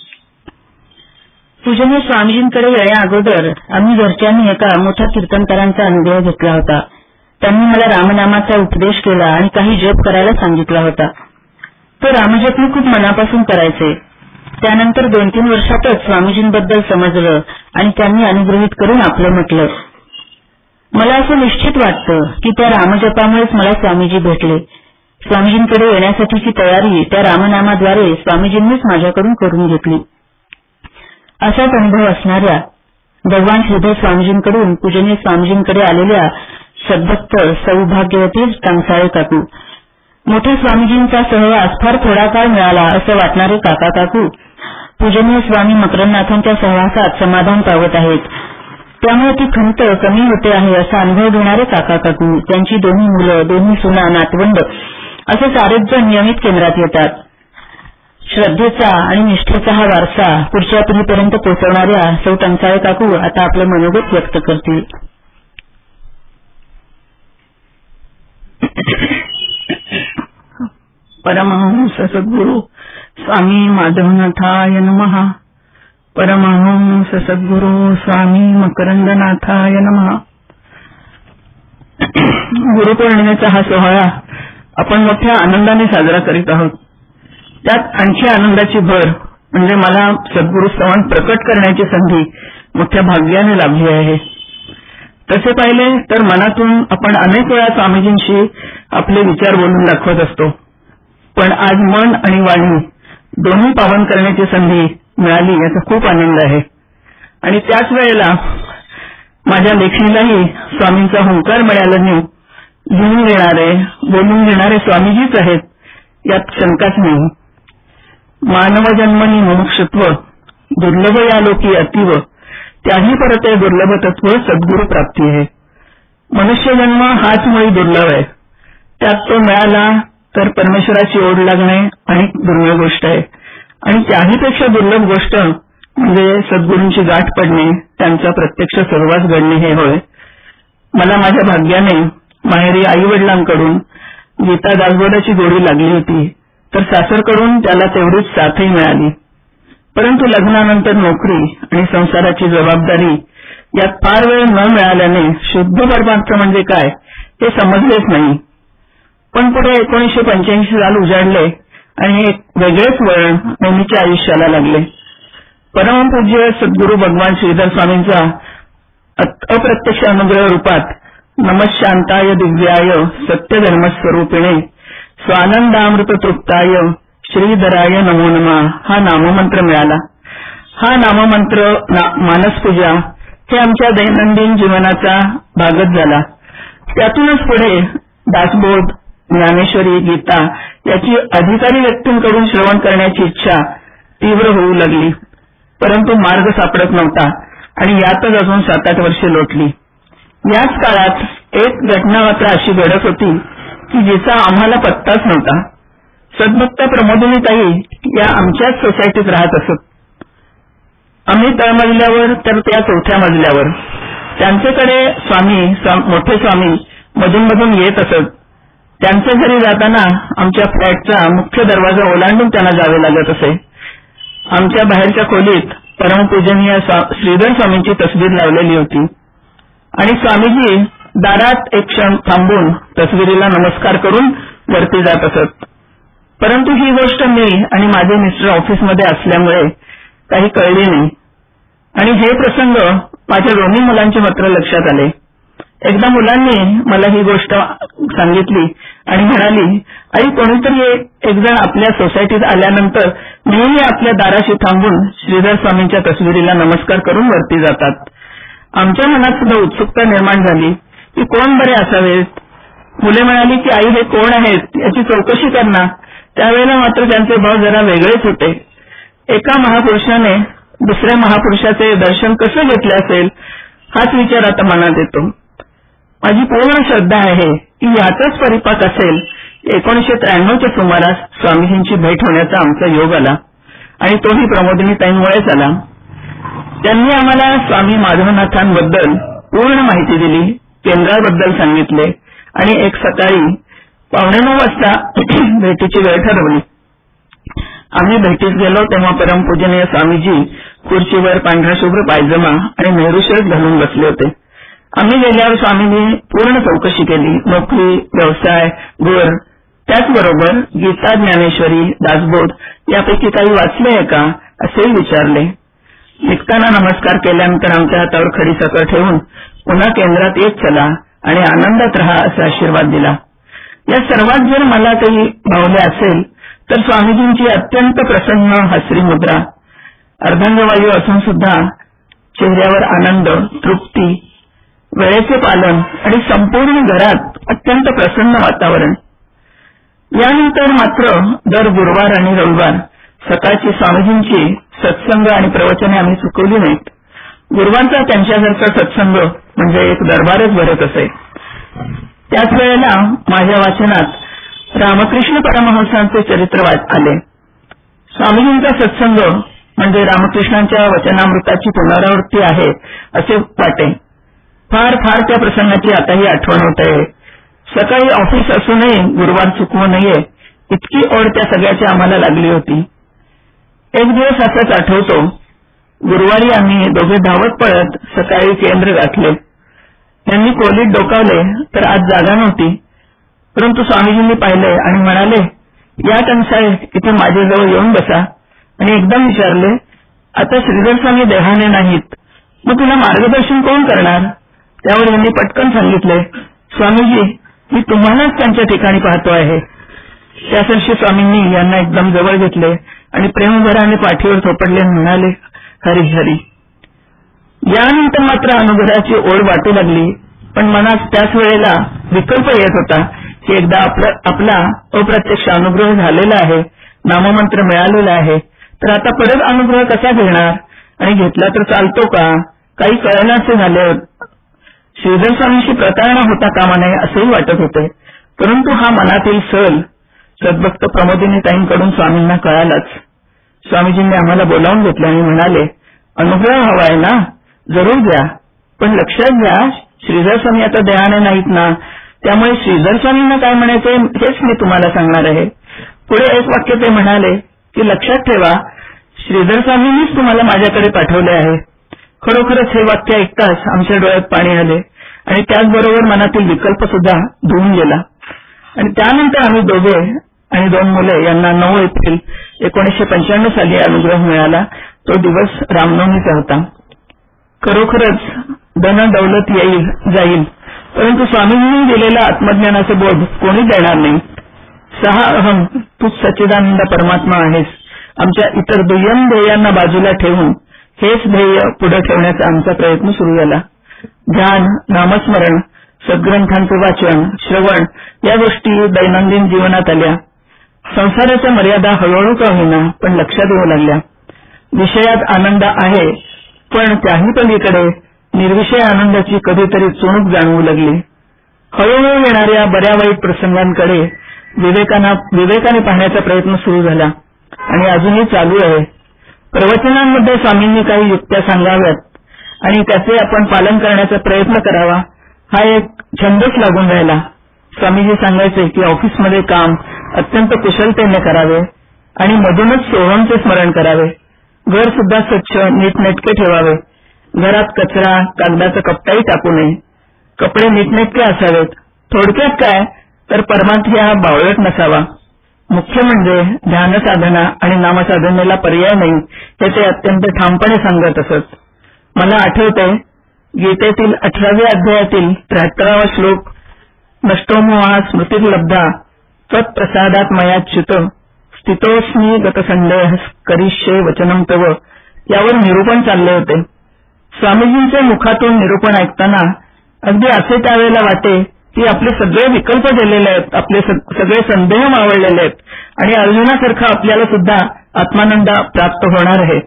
पूजनीय स्वामीजींकडे येण्या अगोदर आम्ही घरच्यांनी एका मोठ्या कीर्तनकारांचा अनुभव घेतला होता. त्यांनी मला रामनामाचा उपदेश केला आणि काही जप करायला सांगितला होता. तो रामजप मी खूप मनापासून करायचे. त्यानंतर 2-3 वर्षातच स्वामीजींबद्दल समजलं आणि त्यांनी अनुग्रहित करून आपलं म्हटलं. मला असं निश्चित वाटतं की त्या रामजपामुळेच मला स्वामीजी भेटले. स्वामीजींकडे येण्यासाठीची तयारी त्या रामनामाद्वारे स्वामीजींनीच माझ्याकडून करून घेतली. असाच अनुभव असणाऱ्या भगवान श्रीधर स्वामीजींकडून पूजनीय स्वामीजींकडे आलेल्या सद्भक्त सौभाग्यवती टंकसाळे काकू, मोठ्या स्वामीजींचा सहवास फार थोडा काळ मिळाला असं वाटणारे काका काकू पूजनीय स्वामी मकरंदनाथांच्या सहवासात समाधान पावत आहेत. त्यामुळे ती खंत कमी होते आहे असा अनुभव घेणारे काका काकू, त्यांची दोन्ही मुलं, दोन्ही सुना, नातवंड असे सारेच जण नियमित केंद्रात येतात. श्रद्धेचा आणि निष्ठेचा हा वारसा पुढच्या पिढीपर्यंत पोहोचवणाऱ्या सौ टंकसाळे काकू आता आपले मनोगत व्यक्त करतील. परमहंस सद्गुरु स्वामी माधवनाथाय नमः. परमहंस सद्गुरु स्वामी मकरंदनाथाय नमः. गुरुपौर्णिमेचा हा सोहळा आपण मोठ्या आनंदाने साजरा करीत आहोत. त्यात आणखी आनंदाची भर म्हणजे मला सद्गुरु स्तवन प्रकट करण्याची संधी मोठ्या भाग्याने लाभली आहे. तसे पाहिले तर मनातून आपण अनेक वेळा स्वामीजींशी आपले विचार बोलून दाखवत असतो, पण आज मन आणि वाणी दोन्ही पावन करण्याची संधी मिळाली याचा खूप आनंद आहे. आणि त्याच वेळेला माझ्या लेखणीलाही स्वामींचा हुंकार मिळाल्याने लिहून घेणारे, बोलून घेणारे स्वामीजीच आहेत यात शंकाच नाही. मानवजन्मनी मुमुक्षुत्व दुर्लभ या लोकी अतीव, त्याही परते दुर्लभ तत्व सद्गुरु प्राप्ती आहे. मनुष्यजन्म हाच मुळी दुर्लभ आहे. त्यात तो मिळाला तर परमेश्वराची ओढ लागणे आणि दुर्मिळ गोष्ट आहे. आणि त्याहीपेक्षा दुर्लभ गोष्ट म्हणजे सद्गुरूंची गाठ पडणे, त्यांचा प्रत्यक्ष सहवास घडणे हे होय. मला माझ्या भाग्याने माहेरी आईवडिलांकडून गीता दासबोधाची गोडी लागली होती, तर सासरकडून त्याला तेवढीच साथही मिळाली. परंतु लग्नानंतर नोकरी आणि संसाराची जबाबदारी यात फार वेळ न मिळाल्याने शुद्ध परमार्थ म्हणजे काय हे समजलेच नाही. पण पुढे 1985 साल उजाडले आणि एक वेगळेच वळण नेहमीच्या आयुष्याला लागले. परमपूज्य सद्गुरू भगवान श्रीधर स्वामींचा अप्रत्यक्ष अनुग्रह रूपात नमशांताय दिव्याय सत्यधर्मस्वरूपिणे स्वानंदामृत तृप्ताय श्रीधराय नमो नमः हा नाममंत्र मिळाला. हा नाममंत्र मानसपूजा हे आमच्या दैनंदिन जीवनाचा भागच झाला. त्यातूनच पुढे दासबोध, ज्ञानेश्वरी, गीता याची अधिकारी व्यक्तींकडून श्रवण करण्याची इच्छा तीव्र होऊ लागली. परंतु मार्ग सापडत नव्हता आणि यातच अजून 7-8 वर्षे लोटली. याच काळात एक घटना मात्र अशी घडत होती की जिचा आम्हाला पत्ताच नव्हता. सद्भक्त प्रमोदिनीताई या आमच्याच सोसायटीत राहत असत. आम्ही तळमजल्यावर तर त्या 4थ्या मजल्यावर. त्यांच्याकडे मोठे स्वामी मधून मधून येत असत. त्यांच्या घरी जाताना आमच्या फ्लॅटचा मुख्य दरवाजा ओलांडून त्यांना जावे लागत असे. आमच्या बाहेरच्या खोलीत परमपूजनीय श्रीधर स्वामींची तस्वीर लावलेली होती आणि स्वामीजी दारात एक क्षण थांबून तस्वीरीला नमस्कार करून वरती जात असत. परंतु ही गोष्ट मी आणि माझे मिस्टर ऑफिसमध्ये असल्यामुळे काही कळली नाही आणि हे प्रसंग माझ्या दोन्ही मुलांचे मात्र लक्षात आले. एकदा मुलांनी मला ही गोष्ट सांगितली आणि म्हणाली, आई कोणीतरी एक जण आपल्या सोसायटीत आल्यानंतर नेहमी आपल्या दाराशी थांबून श्रीधर स्वामींच्या तस्वीरीला नमस्कार करून वरती जातात. आमच्या मनात सुद्धा उत्सुकता निर्माण झाली की कोण बरे असावेत. मुले म्हणाली की आई हे कोण आहेत याची चौकशी करणार. त्यावेळेला मात्र त्यांचे भाव जरा वेगळेच होते. एका महापुरुषाने दुसऱ्या महापुरुषाचे दर्शन कसं घेतले असेल हाच विचार आता मनात येतो. माझी पूर्ण श्रद्धा आहे की याचाच परिपाक असेल. 1993च्या सुमारास स्वामीजींची भेट होण्याचा आमचा योग आला आणि तोही प्रमोदिनीताईंमुळेच आला. त्यांनी आम्हाला स्वामी माधवनाथांबद्दल पूर्ण माहिती दिली, केंद्राबद्दल सांगितले आणि एक सकाळी 9:15 वाजता भेटीची वेळ ठरवली. आम्ही भेटीस गेलो तेव्हा परमपूजनीय स्वामीजी खुर्चीवर पांढरा शुभ्र पायजमा आणि नेहरू शर्ट घालून बसले होते. आम्ही गेल्यावर स्वामींनी पूर्ण चौकशी केली. नोकरी, व्यवसाय, घर, त्याचबरोबर गीता, ज्ञानेश्वरी, दासबोध यापैकी काही वाचले आहे का असेही विचारले. निघताना नमस्कार केल्यानंतर आमच्या हातावर खडीसाखर ठेवून पुन्हा केंद्रात येत चला आणि आनंदात राहा असा आशीर्वाद दिला. या सर्वात जर मला काही भावले असेल तर स्वामीजींची अत्यंत प्रसन्न हसरी मुद्रा, अर्धांगवायू असून सुद्धा चेहऱ्यावर आनंद, तृप्ती, वेळेचे पालन आणि संपूर्ण घरात अत्यंत प्रसन्न वातावरण. यानंतर मात्र दर गुरुवार आणि रविवार सकाळची स्वामीजींची सत्संग आणि प्रवचने आम्ही चुकवली नाहीत. गुरुवारचा त्यांच्यासारखा सत्संग म्हणजे एक दरबारच भरत असे. त्याच वेळेला माझ्या वाचनात रामकृष्ण परमहंसांचे चरित्र आले. स्वामीजींचा सत्संग म्हणजे रामकृष्णांच्या वचनामृताची पुनरावृत्ती आहे असे वाटे. फार फार त्या प्रसंगाची आताही आठवण होत आहे. सकाळी ऑफिस असूनही गुरुवार चुकवू नये इतकी ओढ त्या सगळ्याची आम्हाला लागली होती. एक दिवस असंच आठवतो, गुरुवारी आम्ही दोघे धावत पळत सकाळी केंद्र गाठले. त्यांनी खोलीत डोकावले तर आज जागा नव्हती, परंतु स्वामीजींनी पाहिले आणि म्हणाले, या टंचाई इथे माझ्याजवळ येऊन बसा. आणि एकदम विचारले, आता श्रीधर स्वामी देहाने नाहीत, मग तुला मार्गदर्शन कोण करणार? त्यावर यांनी पटकन सांगितले, स्वामीजी मी तुम्हालाच त्यांच्या ठिकाणी पाहतो आहे. त्यासर्षी स्वामींनी यांना एकदम जवळ घेतले आणि प्रेमभराने पाठीवर थोपडले आणि म्हणाले, हरी हरी. यानंतर मात्र अनुग्रहाची ओढ वाटू लागली, पण मनात त्याच वेळेला विकल्प येत होता की एकदा आपला अप्रत्यक्ष अनुग्रह झालेला आहे, नाममंत्र मिळालेला आहे, तर आता परत अनुग्रह कसा घेणार आणि घेतला तर चालतो का? काही कळण्याचे झाले. श्रीधर स्वामींशी प्रतारणा होता कामा नये असेही वाटत होते. परंतु हा मनातील सल सद्भक्त प्रमोदिनीताईंकडून स्वामींना कळालाच. स्वामीजींनी आम्हाला बोलावून घेतले आणि म्हणाले, अनुग्रह हवाय ना, जरूर द्या, पण लक्षात घ्या श्रीधर स्वामी आता देहाने नाहीत ना, त्यामुळे श्रीधर स्वामींना काय म्हणायचे हेच मी तुम्हाला सांगणार आहे. पुढे एक वाक्य ते म्हणाले की लक्षात ठेवा श्रीधर स्वामींनीच तुम्हाला माझ्याकडे पाठवले आहे. खरोखरच हे वाक्य ऐकताच आमच्या डोळ्यात पाणी आले आणि त्याचबरोबर मनातील विकल्प सुद्धा धुवून गेला. आणि त्यानंतर आम्ही दोघे आणि 2 मुले यांना 9 एप्रिल 1995 साली अनुग्रह मिळाला. तो दिवस रामनवमीचा होता. खरोखरच धन दौलत येईल जाईल, परंतु स्वामींनी दिलेला आत्मज्ञानाचे बोध कोणी देणार नाही. 6 अहम तूच सच्चिदानंद परमात्मा आहेस. आमच्या इतर दुय्यम ध्येयांना बाजूला ठेवून हेच ध्येय पुढे ठेवण्याचा आमचा प्रयत्न सुरू झाला. ध्यान, नामस्मरण, सद्ग्रंथांचे वाचन, श्रवण या गोष्टी दैनंदिन जीवनात आल्या. संसाराच्या मर्यादा हळूहळू का होईना पण लक्षात येऊ लागल्या. विषयात आनंद आहे, पण त्याही पलीकडे निर्विषय आनंदाची कधीतरी चुणूक जाणवू लागली. हळूहळू येणाऱ्या बऱ्या वाईट प्रसंगांकडे विवेकाने पाहण्याचा प्रयत्न सुरू झाला आणि अजूनही चालू आहे. प्रवचनांमध्ये स्वामींनी काही युक्त्या सांगाव्यात आणि त्याचे आपण पालन करण्याचा प्रयत्न करावा हा एक छंदच लागून राहिला. स्वामीजी सांगायचे की ऑफिसमध्ये काम अत्यंत कुशलतेने करावे आणि मधूनच सोहमचे स्मरण करावे. घर सुद्धा स्वच्छ नीटनेटके ठेवावे. घरात कचरा, कागदाचा कपटाही टाकू नये. कपडे नीटनेटके असावेत. थोडक्यात काय तर परमात्मा बावळट नसावा. मुख्य म्हणजे ध्यानसाधना आणि नामसाधनेला पर्याय नाही हे ते अत्यंत ठामपणे सांगत असत. मला आठवते गीतेतील 18व्या अध्यायातील 73वा श्लोक, नष्टोमोहा स्मृतिर्लब्धा तत्प्रसादात मयाच्युत स्थितोस्मी गतसंदेह करिष्ये वचनम तव, यावर निरूपण चालले होते. स्वामीजींच्या मुखातून निरूपण ऐकताना अगदी असे त्यावेळेला वाटे की आपले सगळे विकल्प दिलेले आहेत, आपले सगळे संदेह मावळलेले आहेत आणि अर्जुनासारखा आपल्याला सुद्धा आत्मानंद प्राप्त होणार आहे.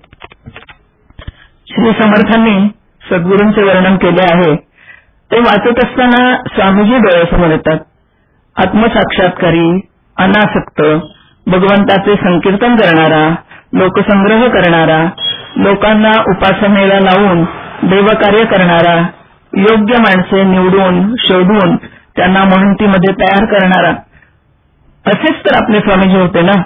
श्री समर्थांनी सद्गुरूंचे वर्णन केले आहे ते वाचत असताना स्वामीजी डोळ्यासमोर येतात. आत्मसाक्षात्कारी, अनासक्त, भगवंताचे संकीर्तन करणारा, लोकसंग्रह करणारा, लोकांना उपासनेला लावून देवकार्य करणारा, योग्य माणसे निवडून शोधून त्यांना महंतीमध्ये तयार करणारा, असेच तर आपले स्वामीजी होते ना.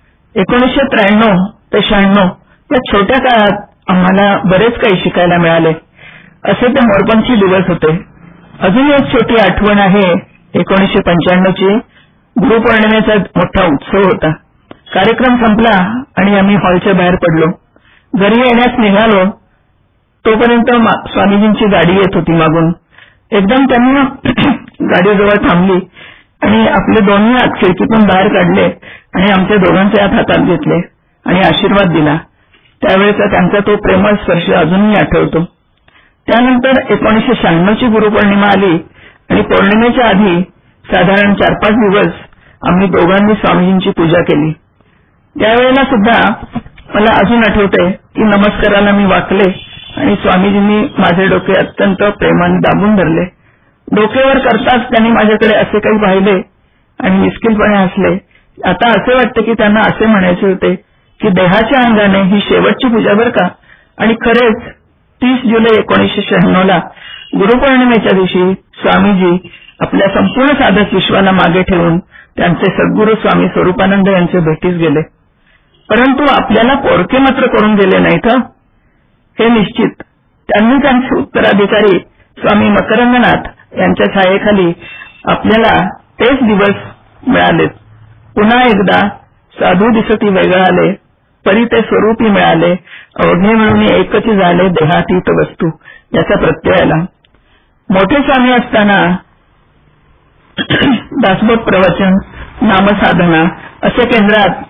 1993 ते 96 या छोट्या काळात आम्हाला बरेच काही शिकायला मिळाले. असे ते मोरपंची दिवस होते. अजून एक छोटी आठवण आहे. 1995ची गुरुपौर्णिमेचा मोठा उत्सव होता. कार्यक्रम संपला आणि आम्ही हॉलच्या बाहेर पडलो. घरी येण्यास निघालो तोपर्यंत स्वामीजींची गाडी येत होती मागून. एकदम त्यांनी गाडीजवळ थांबली आणि आपले दोन्ही हात खिडकीतून बाहेर काढले आणि आमच्या दोघांचे हात हातात घेतले आणि आशीर्वाद दिला. त्यावेळेचा त्यांचा तो प्रेमळ स्पर्श अजूनही आठवतो. त्यानंतर 1996ची गुरुपौर्णिमा आली आणि पौर्णिमेच्या आधी साधारण 4-5 दिवस आम्ही दोघांनी स्वामीजींची पूजा केली. त्यावेळेला सुद्धा मला अजून आठवते की नमस्काराला मी वाकले आणि स्वामीजींनी माझे डोके अत्यंत प्रेमाने दाबून धरले. डोकेवर करताच त्यांनी माझ्याकडे असे काही पाहिले आणि मिस्किलपणे हसले. आता असे वाटते की त्यांना असे म्हणायचे होते की देहाच्या अंगाने ही शेवटची पूजा बरं का. आणि खरेच 30 जुलै 1996ला गुरुपौर्णिमेच्या दिवशी स्वामीजी आपल्या संपूर्ण साधक विश्वाला मागे ठेवून त्यांचे सद्गुरू स्वामी स्वरूपानंद यांचे भेटीस गेले. परंतु आपल्याला पोरके मात्र करून गेले नाहीत हे निश्चित. त्यांनी त्यांचे उत्तराधिकारी स्वामी मकरंदनाथ यांच्या छायेखाली आपल्याला तेच दिवस मिळालेत. पुन्हा एकदा साधू दिसती वेगळाले, परी ते स्वरूपी मिळाले, अवघे मिळून एकच झाले देहातीत वस्तू, याचा प्रत्यय आला. मोठे स्वामी असताना दासबोध प्रवचन, नामसाधना असे केंद्रात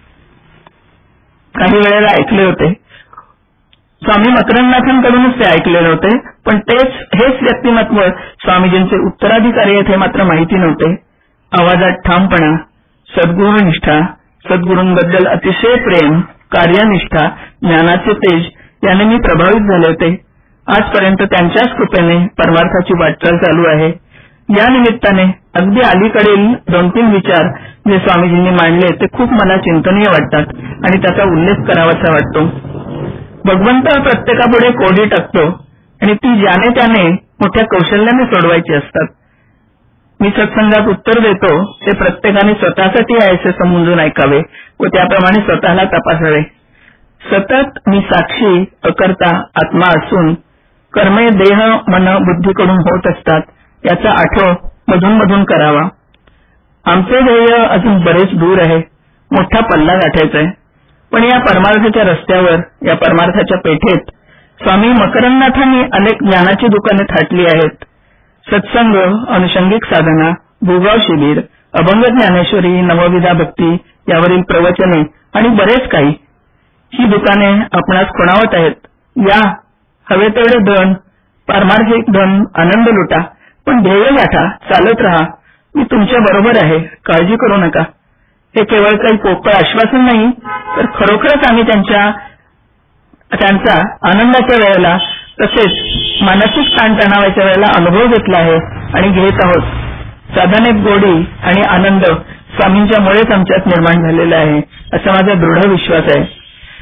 काही वेळेला ऐकले होते. स्वामी मकरंदनाथांकडूनच ते ऐकलेले होते, पण हेच व्यक्तिमत्व स्वामीजींचे उत्तराधिकारी आहेत हे मात्र माहिती नव्हते. आवाजात ठामपणा, सद्गुरुनिष्ठा, सद्गुरूंबद्दल अतिशय प्रेम, कार्यनिष्ठा, ज्ञानाचे तेज याने मी प्रभावित झाले होते. आजपर्यंत त्यांच्याच कृपेने परमार्थाची वाटचाल चालू आहे. या निमित्ताने अगदी अलीकडील 2-3 विचार जे स्वामीजींनी मांडले ते खूप मला चिंतनीय वाटतात आणि त्याचा उल्लेख करावासा वाटतो. भगवंत प्रत्येकापुढे कोडी टाकतो आणि ती ज्याने त्याने मोठ्या कौशल्याने सोडवायची असतात. मी सत्संगात उत्तर देतो ते प्रत्येकाने स्वतःसाठी आहे असे समजून ऐकावे व त्याप्रमाणे स्वतःला तपासावे. सतत मी साक्षी, अकर्ता, आत्मा असून कर्मे देह, मन, बुद्धीकडून होत असतात याचा आठव मधून मधून करावा. आमचे ध्येय अजून बरेच दूर आहे, मोठा पल्ला गाठायचा आहे. पण या परमार्थाच्या रस्त्यावर, या परमार्थाच्या पेठेत स्वामी मकरंदनाथांनी अनेक ज्ञानाची दुकाने थाटली आहेत. सत्संग, अनुषंगिक साधना, भूगाव शिबिर, अभंग ज्ञानेश्वरी, नवविधा भक्ती यावरील प्रवचने आणि बरेच काही. ही दुकाने आपणास खुणावत आहेत. या, हवे तेवढे धन, पारमार्थिक धन, आनंद लुटा, पण ध्येय गाठा, चालत राहा. मी तुमच्या बरोबर आहे, काळजी करू नका. हे केवळ काही पोकळ आश्वासन नाही, तर खरोखरच आम्ही त्यांचा आनंदाच्या वेळेला तसेच मानसिक ताणतणावाच्या वेळेला अनुभव घेतला आहे आणि घेत आहोत. साधनेत गोडी आणि आनंद स्वामींच्यामुळेच आमच्यात निर्माण झालेला आहे असा माझा दृढ विश्वास आहे.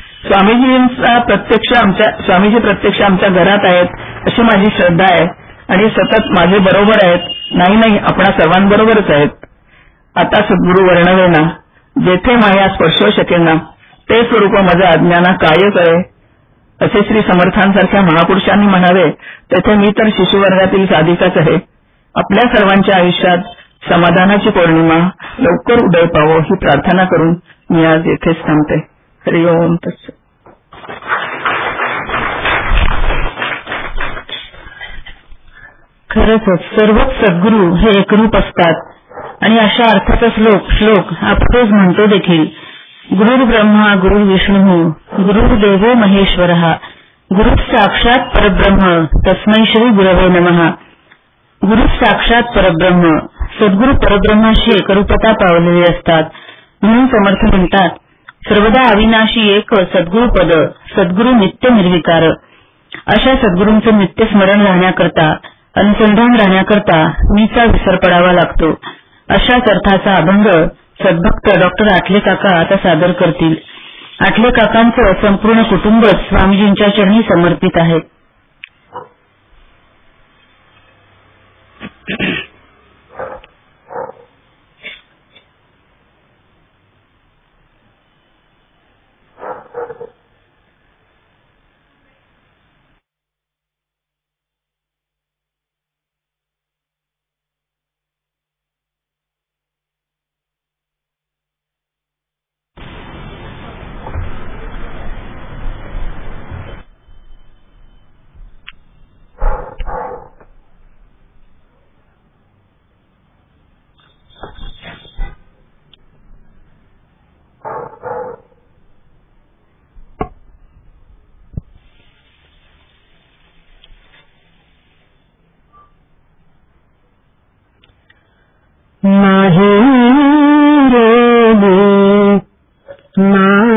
स्वामीजी प्रत्यक्ष आमच्या घरात आहेत अशी माझी श्रद्धा आहे आणि सतत माझे बरोबर आहेत. नाही, आपणा सर्वांबरोबरच आहेत. आता सद्गुरू वर्णवेना, जेथे माया स्पर्श शकेना, ते स्वरूप माझं अज्ञाना काय करे असे श्री समर्थांसारख्या महापुरुषांनी म्हणावे, तेथे मी तर शिशुवर्गातील साधिकाच आहे. आपल्या सर्वांच्या आयुष्यात समाधानाची पौर्णिमा लवकर उदय पावो ही प्रार्थना करून मी आज येथेच थांबते. हरि ओम तत्सत. खरंच सर्वच सद्गुरू हे एकरूप असतात आणि अशा अर्थाचा श्लोक आपण रोज म्हणतो देखील. गुरुर् ब्रह्मा गुरुर् विष्णू गुरुर्देवो महेश्वरः गुरुः साक्षात परब्रह्म तस्मै श्री गुरवे नमः. गुरु साक्षात परब्रह्म, सद्गुरू परब्रह्माशी एकरूपता पावलेले असतात. म्हणून समर्थ म्हणतात, सर्वदा अविनाशी एक सद्गुरुपद, सद्गुरू नित्य निर्विकार. अशा सद्गुरूंचं नित्य स्मरण राहण्याकरता, अनुसंधान राहण्याकरता मीचा विसर पडावा लागतो. अशाच अर्थाचा अभंग सद्भक्त डॉक्टर आठले काका आता सादर करतील. आठले काकांचं संपूर्ण कुटुंबच स्वामीजींच्या चरणी समर्पित आहे.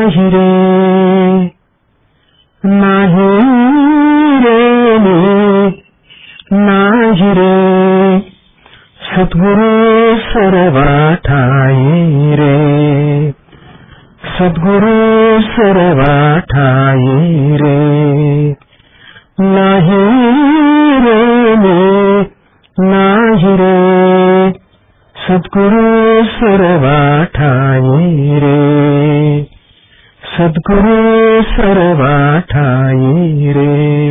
नाही रे नाही रे नाही रे सद्गुरु सर्वा ठाई रे सद्गुरु सर्वा ठाई रे नाही रे नाही रे सद्गुरु सर्वा ठाई रे सद्गुरु सर्वा ठाई रे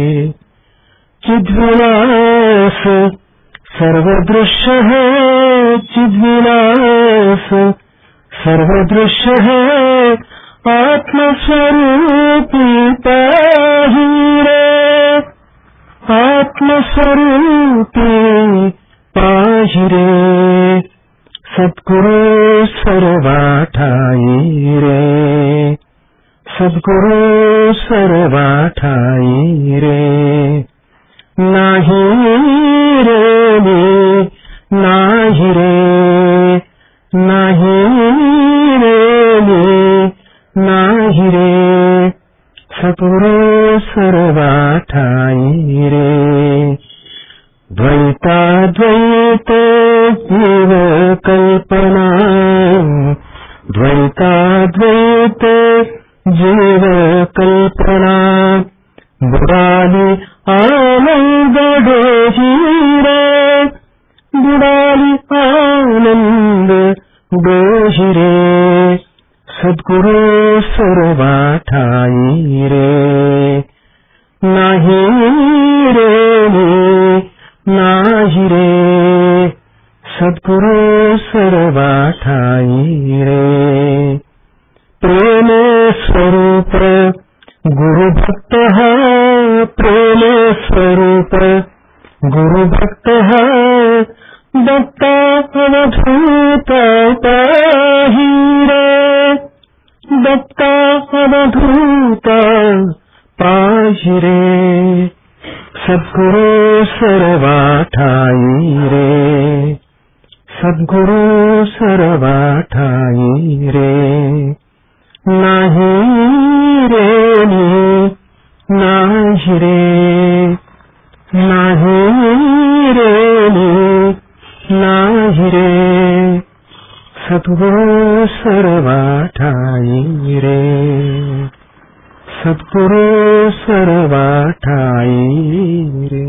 चिद्विलास सर्वदृश्य है चिद्विलास सर्वदृश्य है आत्मस्वरूपी पाहि रे आत्मस्वरूपी पाहि रे सद्गुरु सर्वा ठाई रे सद्गुरु सर्वा ठाई रे नाही रे नाही रे नाही रे नाही रे सद्गुरु सर्वा ठाई रे द्वैताद्वैत जीव कल्पना द्वैताद्वैत जीव कल्पना बुडाली आनंद डोहिरे बुडाली आनंद डोहिरे सद्गुरु सर्वा ठाई रे नाही रे नाही रे सद्गुरु सर्वा ठाई रे प्रेम स्वरूप गुरु भक्त है प्रेम स्वरूप गुरु भक्त है दत्ता अवधूत पाहि रे दत्ता अवधूत पाहि रे सद्गुरु सर्वा ठाई रे सद्गुरु सर्वा ठाई रे नाही रे नाही रे नाही रे नाही रे सद्गुरु सर्वा ठाई रे सद्गुरु सर्वा ठाई रे.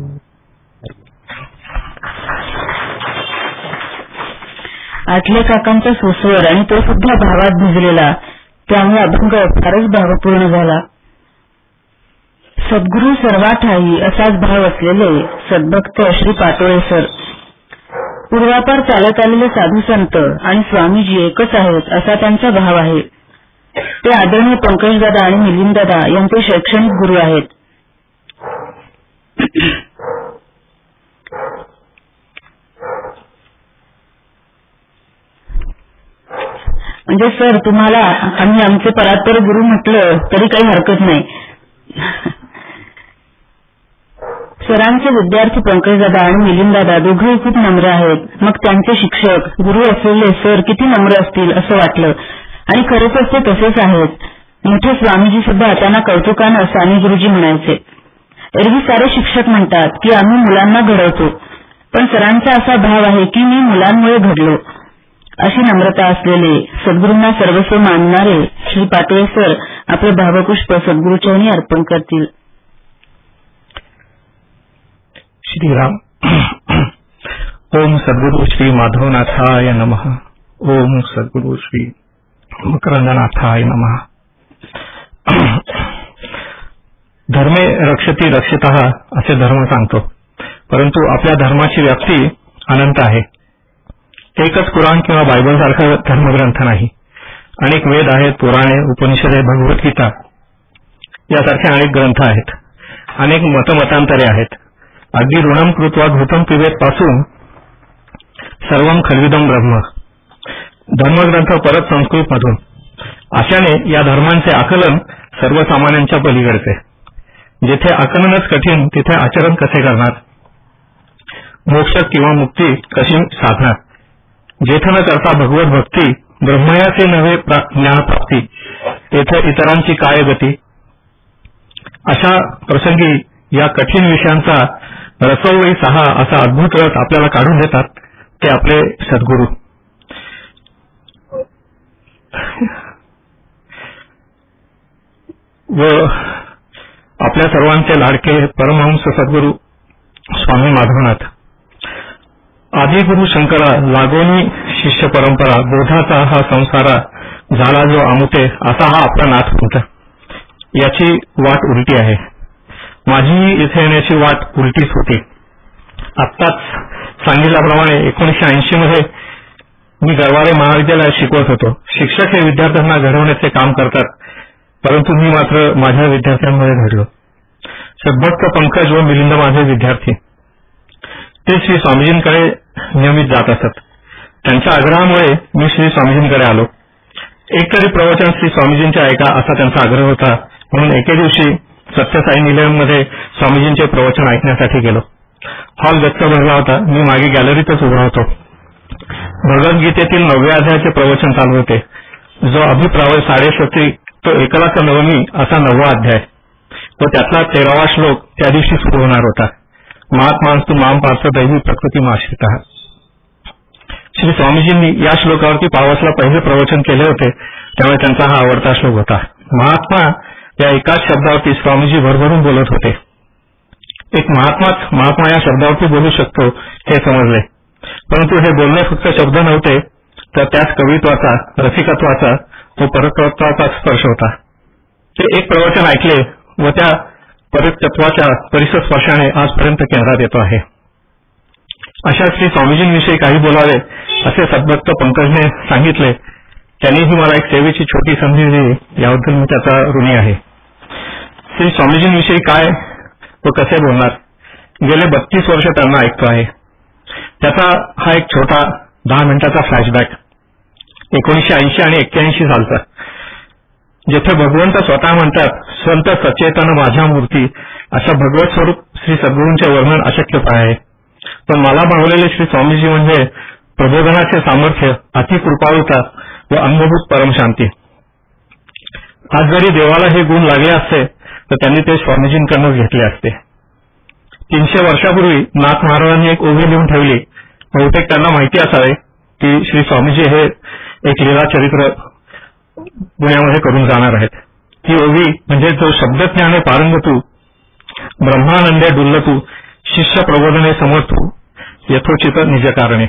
आठले काकांचा सुस्वर आणि तो सुद्धा भावात भिजलेला त्यामुळे अभंग फारच भावपूर्ण झाला. सद्गुरु सर्वा ठाई असाच भाव असलेले सद्भक्त श्री पाटोळे सर पूर्वापार चालत आलेले साधू संत आणि स्वामीजी एकच आहेत असा त्यांचा भाव आहे. ते आदरणीय पंकजदादा आणि मिलिंददादा यांचे शैक्षणिक गुरु आहेत. म्हणजे सर तुम्हाला आम्ही आमचे परात्पर गुरु म्हटलं तरी काही हरकत नाही. सरांचे विद्यार्थी पंकजदादा आणि मिलिंददादा दोघेही खूप नम्र आहेत. मग त्यांचे शिक्षक गुरु असलेले सर किती नम्र असतील असं वाटलं आणि खरंच ते तसेच आहेत. मोठे स्वामीजी सुद्धा त्यांना कौतुकानं साने गुरुजी म्हणायचे. एरवी सारे शिक्षक म्हणतात की आम्ही मुलांना घडवतो पण सरांचा असा भाव आहे की मी मुलांमुळे घडलो. अशी नम्रता असलेले सद्गुरूंना सर्वस्व मानणारे श्री पाटोळे सर आपले भावपुष्प सद्गुरूचरणी अर्पण करतील. श्रीराम. ओम सद्गुरु श्री माधवनाथाय नमः. ओम सद्गुरु श्री मकरंदनाथाय नमः. धर्मे रक्षती रक्षितः असे धर्म सांगतो, परंतु आपल्या धर्माची व्याप्ती अनंत आहे. एकच कुराण किंवा बायबल सारखा धर्मग्रंथ नाही. अनेक वेद आहेत, पुराणे, उपनिषदे, भगवद्गीता यासारखे अनेक ग्रंथ आहेत. अनेक मतमतांतरे आहेत. अगदी ऋणम कृत्वा घृतम पिबेत पासून सर्वम खल्विदम ब्रह्म धर्मग्रंथ परत संस्कृत मधून. अशाने या धर्मांचे आकलन सर्वसामान्यांच्या पलीकडचे. जेथे आकलनच कठीण तिथे आचरण कसे करणार? मोक्ष किंवा मुक्ती कशी साधणार? जेथे न करता भगवत भक्ती ब्रह्मयाचे नव्हे ज्ञानप्राप्ती येथे इतरांची काय गती. अशा प्रसंगी या कठीण विषयांचा रसोई सहा असा अद्भुत रस आपल्याला काढून देतात ते आपले सद्गुरू. व आपल्या सर्वांचे लाडके परमहंस सद्गुरू स्वामी माधवनाथ. आदिगुरु शंकरा लागोनी शिष्य परंपरा बोधाचा हा संसारा झाला जो आमुते असा हा आपला नाथ पंथ. याची वाट उलटी आहे. माझी इथे येण्याची वाट उलटीच होती. आत्ताच सांगितल्याप्रमाणे 1980 मध्ये मी गरवारे महाविद्यालयात शिकवत होतो. शिक्षक हे विद्यार्थ्यांना घडवण्याचे काम करतात, परंतु मी मात्र माझ्या विद्यार्थ्यांमध्ये घडलो. सद्भक्त पंकज व मिलिंद माझे विद्यार्थी. ते श्री स्वामीजींकडे नियमित जात असत. त्यांच्या आग्रहामुळे मी श्री स्वामीजींकडे आलो. एकतरी प्रवचन श्री स्वामीजींचे ऐका असा त्यांचा आग्रह होता, म्हणून एके दिवशी सत्यसाई निलयममध्ये स्वामीजींचे प्रवचन ऐकण्यासाठी गेलो. हॉल गच्च भरला होता. मी मागे गॅलरीतच उभा होतो. भगवद्गीतेतील 9व्या अध्यायाचे प्रवचन चालू होते. जो अभिप्राय 7:30 तो एकलाचा नवमी असा 9वा अध्याय व त्यातला 13वा श्लोक त्या दिवशी सुरू होणार होता. महात्मांस्तु माम पार्थ दैवी प्रकृती आश्रितः. श्री स्वामीजींनी या श्लोकावरती पावसला पहिले प्रवचन केले होते, त्यामुळे त्यांचा हा आवडता श्लोक होता. महात्मा या एकाच शब्दावरती स्वामीजी भरभरून बोलत होते. एक महात्मा या शब्दावरती बोलू शकतो हे समजले, परंतु हे बोलणे फक्त शब्द नव्हते, तर त्यास कवित्वाचा, रसिकत्वाचा व परतत्वाचा स्पर्श होता. ते एक प्रवचन ऐकले व त्या परतत्वाच्या परिसस्पर्शाने आजपर्यंत केंद्रात येतो आहे. अशा श्री स्वामीजींविषयी काही बोलावे असे सद्भक्त पंकजने सांगितले. त्यांनीही मला एक सेवेची छोटी संधी दिली, याबद्दल मी त्याचा ऋणी आहे. श्री स्वामीजींविषयी काय व कसे बोलणार, गेले 32 वर्ष त्यांना ऐकतो आहे. त्याचा हा एक छोटा 10 मिनिटाचा फ्लॅशबॅक 1980 आणि 81 सालचा, जेथे भगवंत स्वतः म्हणतात, संत सचेतन माझ्या मूर्ती, अशा भगवत स्वरूप श्री सद्गुरूंचे वर्णन अशक्यता आहे. पण मला भावलेले श्री स्वामीजी म्हणजे प्रबोधनाचे सामर्थ्य, अतिकृपाळुता व अंगभूत परमशांती. आज जरी देवाला हे गुण लागले असते तर त्यांनी ते स्वामीजींकडून घेतले असते. 300 वर्षापूर्वी नाथ महाराजांनी एक ओवी लिहून ठेवली. बहुतेक त्यांना माहिती असावे की श्री स्वामीजी हे एक लीला चरित्र पुण्यामध्ये करून जाणार आहेत. ती ओवी म्हणजे जो शब्दज्ञाने पारंगतू, ब्रह्मानंदे डुल्लतू, शिष्य प्रबोधने समर्थू, यथोचित निज कारणे.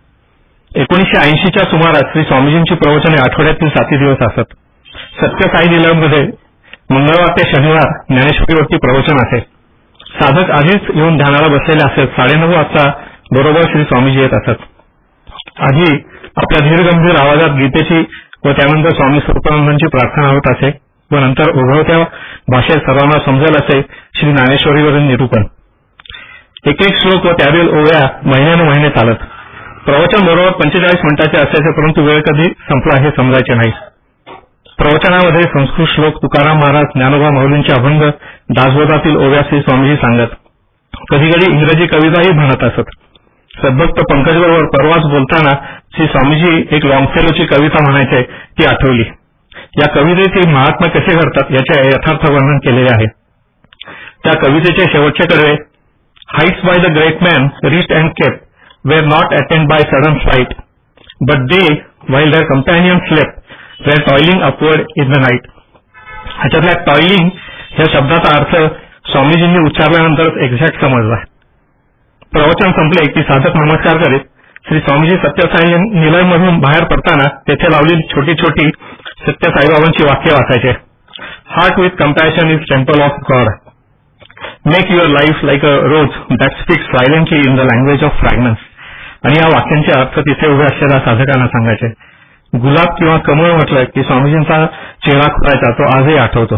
1980च्या सुमारास श्री स्वामीजींची प्रवचने आठवड्यातील 7 दिवस असत. सत्यसाई निलयमध्ये मंगळवार ते शनिवार ज्ञानेश्वरीवरती प्रवचन असे. साधक आधीच येऊन ध्यानाला बसलेले असत. 9:30 वाजता बरोबर श्री स्वामीजी येत असत. आधी आपल्या धीरगंभीर आवाजात गीतेची व त्यानंतर स्वामी स्वरूपानंदांची प्रार्थना होत असे व नंतर ओघवत्या भाषेत सर्वांना समजेल असे श्री ज्ञानेश्वरीवरील निरूपण. एक श्लोक व त्यातील ओव्या महिने चालत. प्रवचन बरोबर 45 मिनिटाचे असायचे, परंतु वेळ कधी संपला हे समजायचे नाही. प्रवचनामध्ये संस्कृत श्लोक, तुकाराम महाराज, ज्ञानोबा माऊलींचे अभंग, दासबोधातील ओव्या श्री स्वामीजी सांगत. कधी कधी इंग्रजी कविताही म्हणत असत. सद्भक्त पंकजबरोबर परवाच बोलताना श्री स्वामीजी एक लॉंगफेलोची कविता म्हणायचे, ती आठवली. या कवितेतील महात्मा कसे घडतात याचे यथार्थ वर्णन केलेले आहे. त्या कवितेचे शेवटचे कडवे, heights by the great man reached and kept were not attained by sudden flight, but they, while their companions slept, were toiling upward in the night. ह्याच्यातल्या टॉयलिंग या शब्दाचा अर्थ स्वामीजींनी उच्चारल्यानंतर एक्झॅक्ट समजला. प्रवचन संपले की साधक नमस्कार करीत श्री स्वामीजी सत्यसाई निलयमधून बाहेर पडताना तेथे लावलेली छोटी छोटी सत्यसाईबाबांची वाक्य वाचायचे. Heart with compassion is temple of God. Make your life like a rose that speaks silently in the language of fragrance. आणि या वाक्यांचे अर्थ तिथे उभे असलेल्या साधकांना सांगायचे. गुलाब किंवा कमळ म्हटलं की स्वामीजींचा चेहरा खुलायचा, तो आजही आठवतो.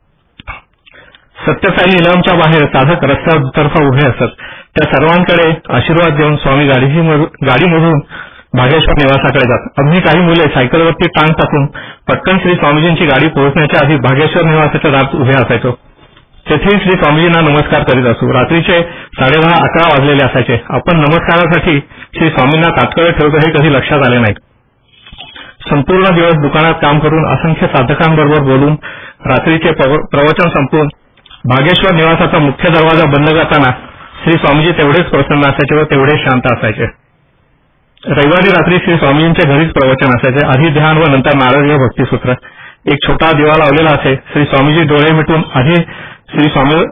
सत्यसाई निलयमच्या बाहेर साधक रस्त्यावर दुतर्फा उभे असत. त्या सर्वांकडे आशीर्वाद देऊन स्वामी गाडीमधून भागेश्वर निवासाकडे जात. आम्ही काही मुले सायकलवरती टांग टाकून पटकन श्री स्वामीजींची गाडी पोहोचण्याच्या आधी भागेश्वर निवासाच्या दारात उभे असायचो. तेथेही श्री स्वामीजींना नमस्कार करीत असू. रात्रीचे 10:30-11 वाजलेले असायचे. आपण नमस्कारासाठी श्री स्वामींना तात्काळ ठेवतो हे कधी लक्षात आले नाही. संपूर्ण दिवस दुकानात काम करून असंख्य साधकांबरोबर बोलून रात्रीचे प्रवचन संपवून भागेश्वर निवासाचा मुख्य दरवाजा बंद करताना श्री स्वामीजी तेवढेच प्रसन्न असायचे व तेवढेच शांत असायचे. रविवारी रात्री श्री स्वामीजींचे घरीच प्रवचन असायचे. आधी ध्यान व नंतर नारळीय भक्तिसूत्र. एक छोटा दिवा लावलेला असे. श्री स्वामीजी डोळे मिटून आधी श्री स्वामी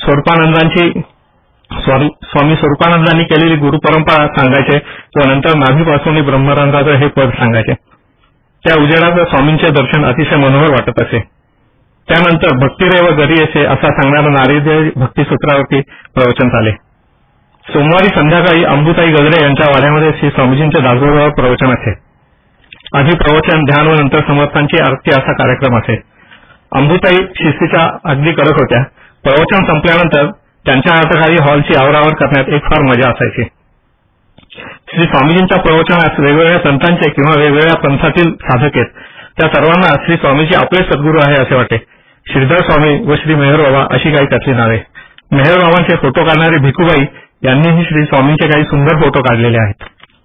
स्वरूपानंदांनी केलेली गुरुपरंपरा सांगायचे व नंतर नाभीपासून ब्रह्मरंध्राचं हे पद सांगायचे. त्या उजेडाचं स्वामींचे दर्शन अतिशय मनोहर वाटत असे. त्यानंतर भक्तिरेव गरी असे असा सांगणारा नारळीय भक्तिसूत्रावरती प्रवचन झाले. सोमवारी संध्याकाळी अंबुताई गजरे यांच्या वाड्यामध्ये श्री स्वामीजींचे दासगोळावर प्रवचन असे. आधी प्रवचन, ध्यान व नंतर समर्थांची आरती असा कार्यक्रम असे. अंबुताई शिस्तीच्या अगदी कडक होत्या. प्रवचन संपल्यानंतर त्यांच्या हाताखाली हॉलची आवरावर करण्यात एक फार मजा असायची. श्री स्वामीजींच्या प्रवचनात वेगवेगळ्या संतांचे किंवा वेगवेगळ्या पंथातील साधक आहेत. त्या सर्वांना श्री स्वामीजी आपले सद्गुरू आहे असे वाटे. श्रीधर स्वामी व श्री मेहरबाबा अशी काही त्यातली नावे. मेहरबाबांचे फोटो काढणारी भिकूबाई यांनीही श्री स्वामींचे काही सुंदर फोटो काढलेले आहेत.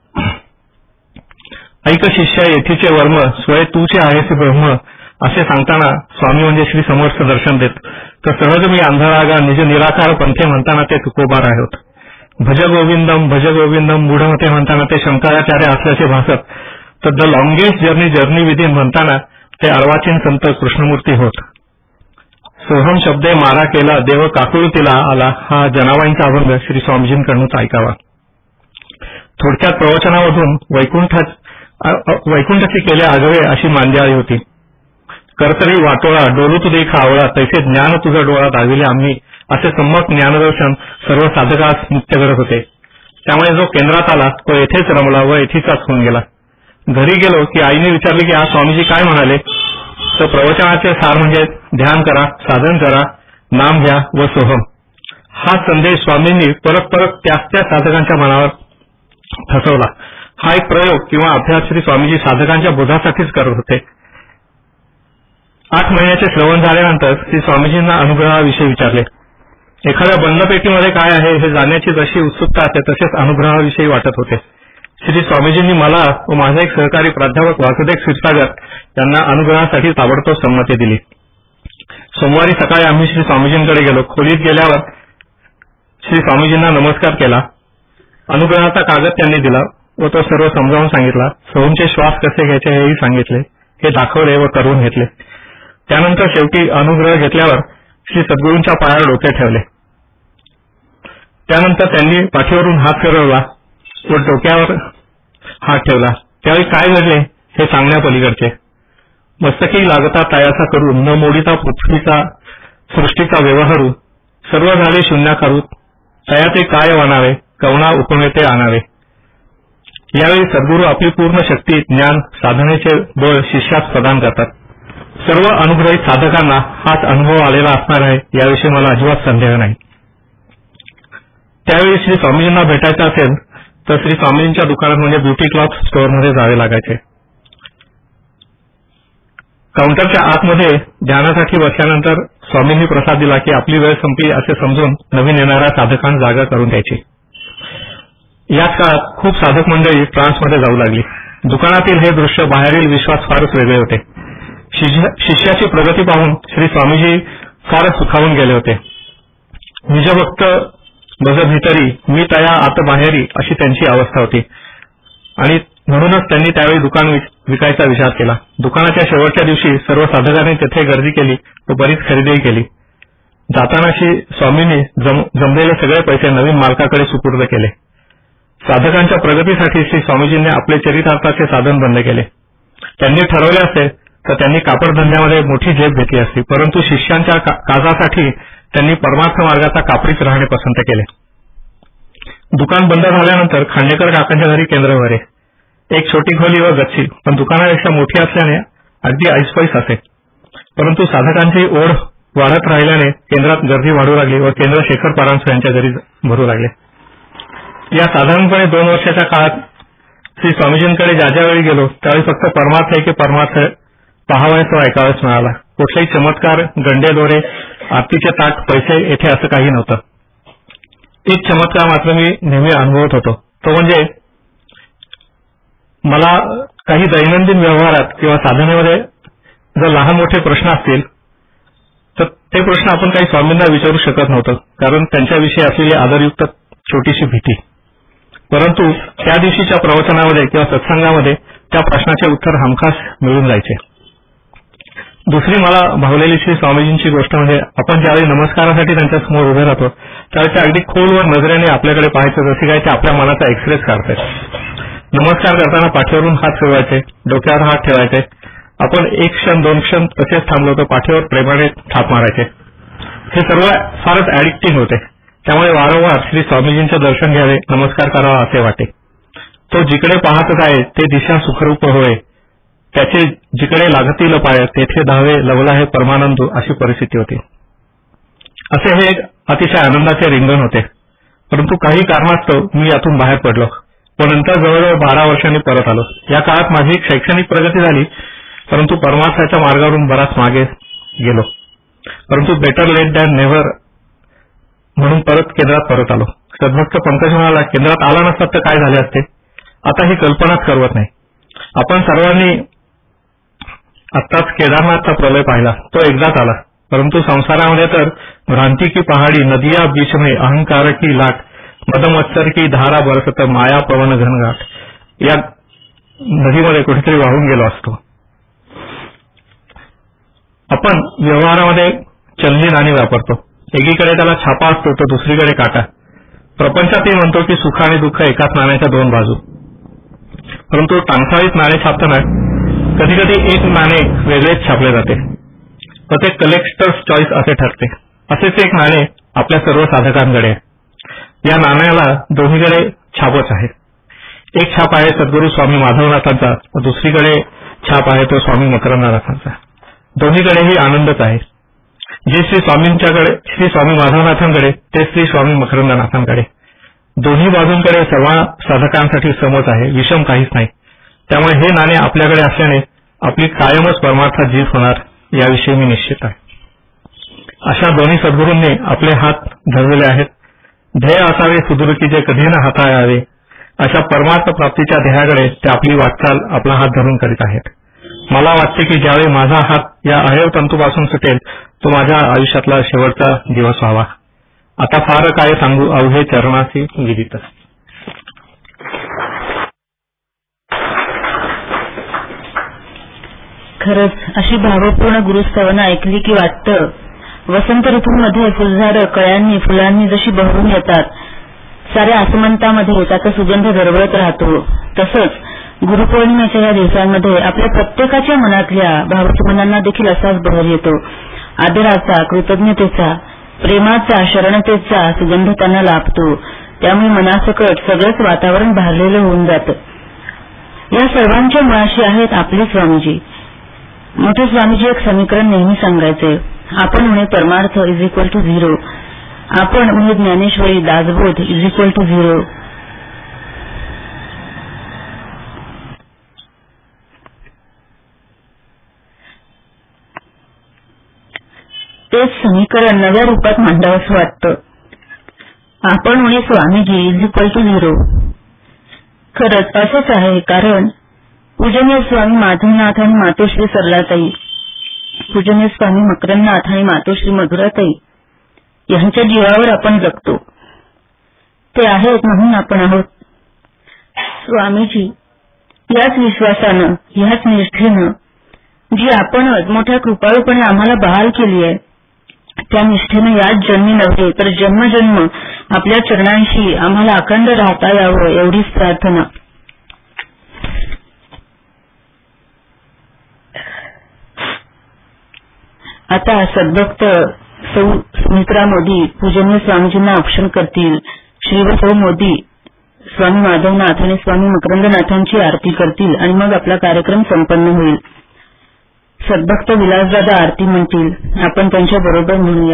ऐक शिष्या येथीचे वर्म स्वय तूचे आहेस ब्रह्म असे सांगताना स्वामी म्हणजे श्री समर्थ दर्शन देत. तर सहज मी अंधळागा निज निराकार पंथे म्हणताना ते तुकोबार आहेत. भज गोविंदम मूढमते म्हणताना ते शंकराचार्य असल्याचे भासत. तर द लॉंगेस्ट जर्नी विदिन म्हणताना ते अर्वाचीन संत कृष्णमूर्ती होत. सोहम शब्दे मारा केला देव काकुळतीला आला हा जनाबाईंचा अभंग श्री स्वामीजींकडूनच ऐकावा. थोडक्यात प्रवचनामधून वैकुंठाची केले आगवे अशी मांदियाळी होती. करतरी वाटोळा डोलूत देखा आवळा तैसे ज्ञान तुझा डोळा दाविले आम्ही असे सम्यक ज्ञानदर्शन सर्व साधकास नित्य करत होते. त्यामुळे जो केंद्रात आला तो येथेच रमला व येथेचाच होऊन गेला. घरी गेलो की आईने विचारले की आज स्वामीजी काय म्हणाले. तर प्रवचनाचे सार म्हणजे ध्यान करा, साधन करा, नाम घ्या व सोहम. हा संदेश स्वामींनी परत परत त्या साधकांच्या मनावर ठसवला. हा एक प्रयोग किंवा अभ्यास श्री स्वामीजी साधकांच्या बोधासाठीच करत होते. 8 महिन्याचे श्रवण झाल्यानंतर श्री स्वामीजींना अनुग्रहाविषयी विचारले. एखाद्या बंद पेटीमध्ये काय आहे हे जाणण्याची जशी उत्सुकता असते तसेच अनुग्रहाविषयी वाटत होते. श्री स्वामीजींनी मला व माझा एक सहकारी प्राध्यापक वासुदेव क्षीरसागर यांना अनुग्रहासाठी ताबडतोब संमती दिली. सोमवारी सकाळी आम्ही श्री स्वामीजींकडे गेलो. खोलीत गेल्यावर श्री स्वामीजींना नमस्कार केला. अनुग्रहाचा कागद त्यांनी दिला व तो सर्व समजावून सांगितला. सोहमचे श्वास कसे घ्यायचे हेही सांगितले. हे दाखवले व करून घेतले. त्यानंतर शेवटी अनुग्रह घेतल्यावर श्री सद्गुरूंच्या पायावर डोके ठेवले. त्यानंतर त्यांनी पाठीवरून हात फिरवला व डोक्यावर हात ठेवला. त्यावेळी काय घडले हे सांगण्यापलीकडचे. मस्तकी लागता तायाचा करून न मोडिता पृथ्वीचा सृष्टीचा व्यवहारू सर्व झाले शून्याकारू तयाचे काय वाणावे कवना उपमे ते आणावे. यावेळी सद्गुरू आपली पूर्ण शक्ती, ज्ञान, साधनेचे बळ शिष्यास प्रदान करतात. सर्व अनुग्रहित साधकांना हाच अनुभव आलेला असणार आहे याविषयी मला अजिबात संदेह नाही. त्यावेळी श्री स्वामीजींना भेटायचं असेल तर श्री स्वामीजींच्या दुकानात म्हणजे ब्युटी क्लॉथ स्टोअरमध्ये जावे लागायचे. काउंटरच्या आतमध्ये ध्यानासाठी बसल्यानंतर स्वामींनी प्रसाद दिला की आपली वेळ संपली असे समजून नवीन येणाऱ्या साधकांना जागा करून द्यायची. याच काळात खूप साधक मंडळी ट्रान्समध्ये जाऊ लागली. दुकानातील हे दृश्य बाहेरील विश्वास फारच वेगळे होते. शिष्याची प्रगती पाहून श्री स्वामीजी फारच सुखावून गेले होते. निजभक्त बज भीतरी मी तया आत बाहेरी अशी त्यांची अवस्था होती आणि म्हणूनच त्यांनी त्यावेळी दुकान विकायचा विचार केला. दुकानाच्या शेवटच्या दिवशी सर्व साधकांनी तेथे गर्दी केली व बरीच खरेदीही केली. जाताना श्री स्वामींनी जमलेले सगळे पैसे नवीन मालकाकडे सुपूर्द केले. साधकांच्या प्रगतीसाठी श्री स्वामीजींनी आपले चरितार्थाचे साधन बंद केले. त्यांनी ठरवले असते तर त्यांनी कापड धंद्यामध्ये मोठी झेप घेतली असती, परंतु शिष्यांच्या काजासाठी त्यांनी परमार्थ मार्गाचा कापडीच राहणे पसंत केले. दुकान बंद झाल्यानंतर खांडेकर काकांच्या घरी केंद्र भरे. एक छोटी खोली व गच्ची, पण दुकानापेक्षा मोठी असल्याने अगदी ऐसपैस असे. परंतु साधकांची ओढ वाढत राहिल्याने केंद्रात गर्दी वाढू लागली व केंद्र शेखर परांजपे यांच्या घरी भरू लागले. या साधारणपणे 2 वर्षाच्या काळात श्री स्वामीजींकडे ज्या वेळी गेलो त्यावेळी फक्त परमार्थ आहे की परमार्थ पाहावयास व ऐकावयास मिळाला. कुठलाही चमत्कार, गंडे दोरे, आरतीचे ताट, पैसे येथे असं काही नव्हतं. एक चमत्कार मात्र मी नेहमी अनुभवत होतो. तो म्हणजे मला काही दैनंदिन व्यवहारात किंवा साधनेमध्ये जर लहान मोठे प्रश्न असतील तर ते प्रश्न आपण काही स्वामींना विचारू शकत नव्हतं, कारण त्यांच्याविषयी असलेली आदरयुक्त छोटीशी भीती. परंतु त्या दिवशीच्या प्रवचनामध्ये किंवा सत्संगामध्ये त्या प्रश्नाचे उत्तर हमखास मिळून जायचे. दुसरी मला भावलेली श्री स्वामीजींची गोष्ट म्हणजे आपण ज्यावेळी नमस्कारासाठी त्यांच्या समोर उभे राहतो त्यावेळी ते अगदी खोलवर नजरेने आपल्याकडे पाहायचं, जसे काय ते आपल्या मनाचा एक्सप्रेस काढतायत. नमस्कार करताना पाठीवरून हात फिरवायचे, डोक्यावर हात ठेवायचे. आपण 1 क्षण 2 क्षण तसेच थांबलो तर पाठीवर प्रेमाने थाप मारायचे. हे सर्व फारच ऍडिक्टिव्ह होते. त्यामुळे वारंवार श्री स्वामीजींचे दर्शन घ्यावे, नमस्कार करावा असे वाटे. तो जिकडे पाहतच आहे ते दिशा सुखरूप होय, त्याचे जिकडे लागतील पाय तेथे धावे लवला हे परमानंद, अशी परिस्थिती होती. असे हे एक अतिशय आनंदाचे रिंगण होते. परंतु काही कारणास्तव मी यातून बाहेर पडलो व नंतर जवळजवळ 12 वर्षांनी परत आलो. या काळात माझी शैक्षणिक प्रगती झाली, परंतु परमार्थाच्या मार्गावरून बराच मागे गेलो. परंतु बेटर लेट दॅन नेव्हर म्हणून केंद्रात परत आलो. सद्भक्त पंकज म्हणाला, केंद्रात आला नसता तर काय झाले असते. आता ही कल्पनाच करवत नाही. आपण सर्वांनी आत्ताच केदारनाथचा प्रलय पाहिला, तो एकदाच आला. परंतु संसारामध्ये तर भ्रांती की पहाडी, नदिया बीच में अहंकार की लाट, मदमत्सर की धारा बरसत, माया पवन घनघाट, या नदीमध्ये कुठेतरी वाहून गेलो असतो. आपण व्यवहारामध्ये चलनी नाणी वापरतो. एकीकडे त्याला छापा असतो तर दुसरीकडे काटा. प्रपंचातही म्हणतो की सुख आणि दुःख एकाच नाण्याच्या 2 बाजू. परंतु टांगसाळीत नाणे छापताना कधी कधी एक नाणे वेगळेच छापले जाते व ते कलेक्टर्स चॉईस असे ठरते. असेच एक नाणे आपल्या सर्व साधकांकडे आहे. या नाण्याला दोन्हीकडे छापच आहे. एक छाप आहे सद्गुरू स्वामी माधवनाथांचा व दुसरीकडे छाप आहे तो स्वामी मकरंदनाथांचा. दोन्हीकडेही आनंदच आहे. जे श्री स्वामी माधवनाथांकडे ते श्री स्वामी मकरंदनाथांकडे. दोन्ही बाजूंकडे सर्व साधकांसाठी समच आहे, विषम काहीच नाही. त्यामुळे हे नाणे आपल्याकडे असल्याने आपली कायमच परमार्थात जीत होणार याविषयी मी निश्चित आहे. अशा दोन्ही सद्गुरूंनी आपले हात धरलेले आहेत. ध्येय असावे सुदूर की जे कधी न हाताळावे, अशा परमार्थ प्राप्तीच्या ध्येयाकडे ते आपली वाटचाल आपला हात धरून करीत आहेत. मला वाटते की ज्यावेळी माझा हात या अवयव तंतूपासून सुटेल तो माझ्या आयुष्यातला शेवटचा दिवस व्हावा. आता फार काय सांगू, अवघे चरणाशी विदित. खरंच अशी भावपूर्ण गुरुस्तवनं ऐकली की वाटतं वसंत ऋतूमध्ये फुलझाडं कळ्यांनी फुलांनी जशी बहरून येतात, साऱ्या आसमंतामध्ये त्याचा सुगंध दरवळत राहतो, तसंच गुरुपौर्णिमेच्या या दिवसांमध्ये आपल्या प्रत्येकाच्या मनातल्या भावचुमनांना देखील असाच बहर येतो. आदराचा, कृतज्ञतेचा, प्रेमाचा, शरणतेचा सुगंध त्यांना लाभतो. त्यामुळे मनासकट सगळंच वातावरण भारलेलं होऊन जातं. या सर्वांच्या मुळाशी आहेत आपले स्वामीजी. मोठे स्वामीजी एक समीकरण नेहमी सांगायचे, आपण उणे परमार्थ =0, आपण उणे ज्ञानेश्वरी दासबोध =0. तेच समीकरण नव्या रूपात मांडावंसं वाटतं. आपण उणे स्वामीजी =0. खरंच असंच आहे, कारण पूजनीय स्वामी माधवनाथ आणि मातोश्री सरलाताई, पूजनीय स्वामी मकरंदनाथ आणि मातोश्री मधुराताई यांच्या जीवावर आपण जगतो. ते आहेत म्हणून आपण आहोत. स्वामीजी याच विश्वासानं, याच निष्ठेनं जी आपणच मोठ्या कृपाळूपणे आम्हाला बहाल केली आहे, त्या निष्ठेनं याच जन्मी नव्हे तर जन्मजन्म आपल्या चरणांशी आम्हाला अखंड राहता यावं एवढीच प्रार्थना. आता सद्भक्त सौ सुमित्रा मोदी पूजनीय स्वामीजींना औक्षण करतील. श्री व सौ मोदी स्वामी माधवनाथ आणि स्वामी मकरंदनाथांची आरती करतील आणि मग आपला कार्यक्रम संपन्न होईल. सद्भक्त विलासदादा आरती म्हणतील, आपण त्यांच्या बरोबर म्हणूया.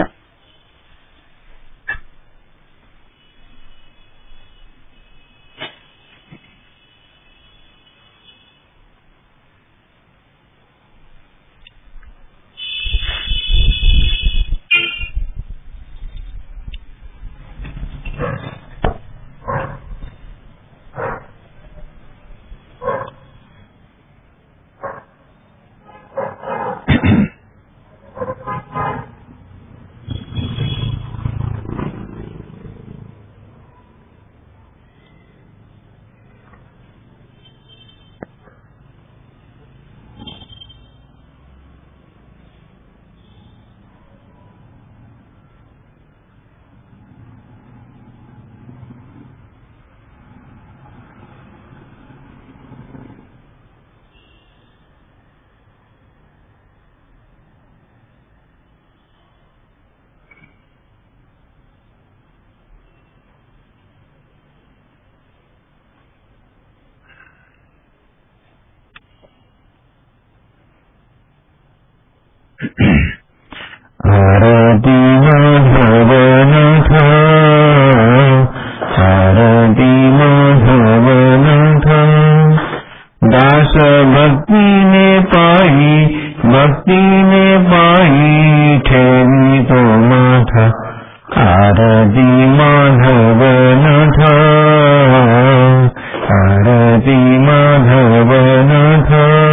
आरती माधवनाथ आरती माधवनाथ दास भक्तीने पायी ठेवी तो माथा आरती माधवनाथ आरती माधवनाथ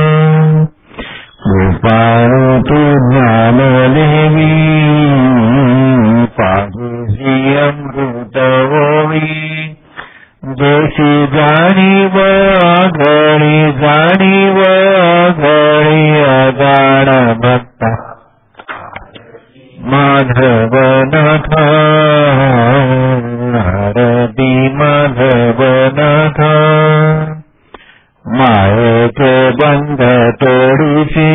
गोपाळ तू ज्ञानदेवी पाहिसी अमृत ओवी जशी जाणीव आघळी अजाण भक्ता माधवनाथ आरती माधवनाथ मायेचे बंध तोडीसी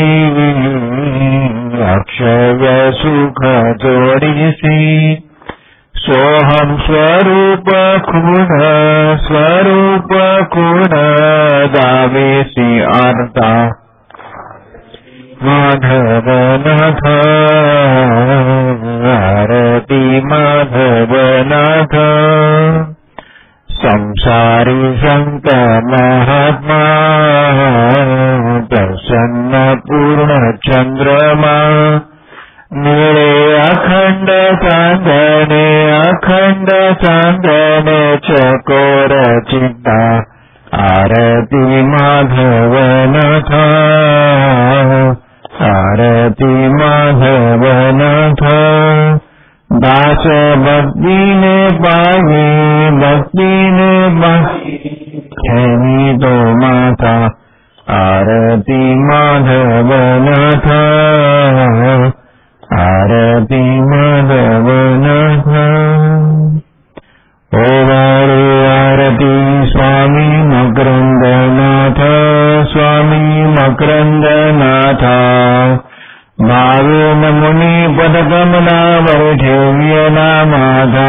अक्षय सुख जोडीसी सोहम स्वरूप खूण दावेसी आर्ता माधवनाथ आरती माधवनाथ संसारी संत महात्मा प्रसन्न पूर्ण चंद्रमा निळे अखंड चांदणे चकोर चिंता आरती माधवनाथ आरती माधवनाथ दास भक्तीने पायी ठेवी तो माता आरती माधवनाथ आरती माधवनाथ ओवाळू आरती स्वामी मकरंदनाथ भावेन मुनी पदकमलावर ठेवियना माझा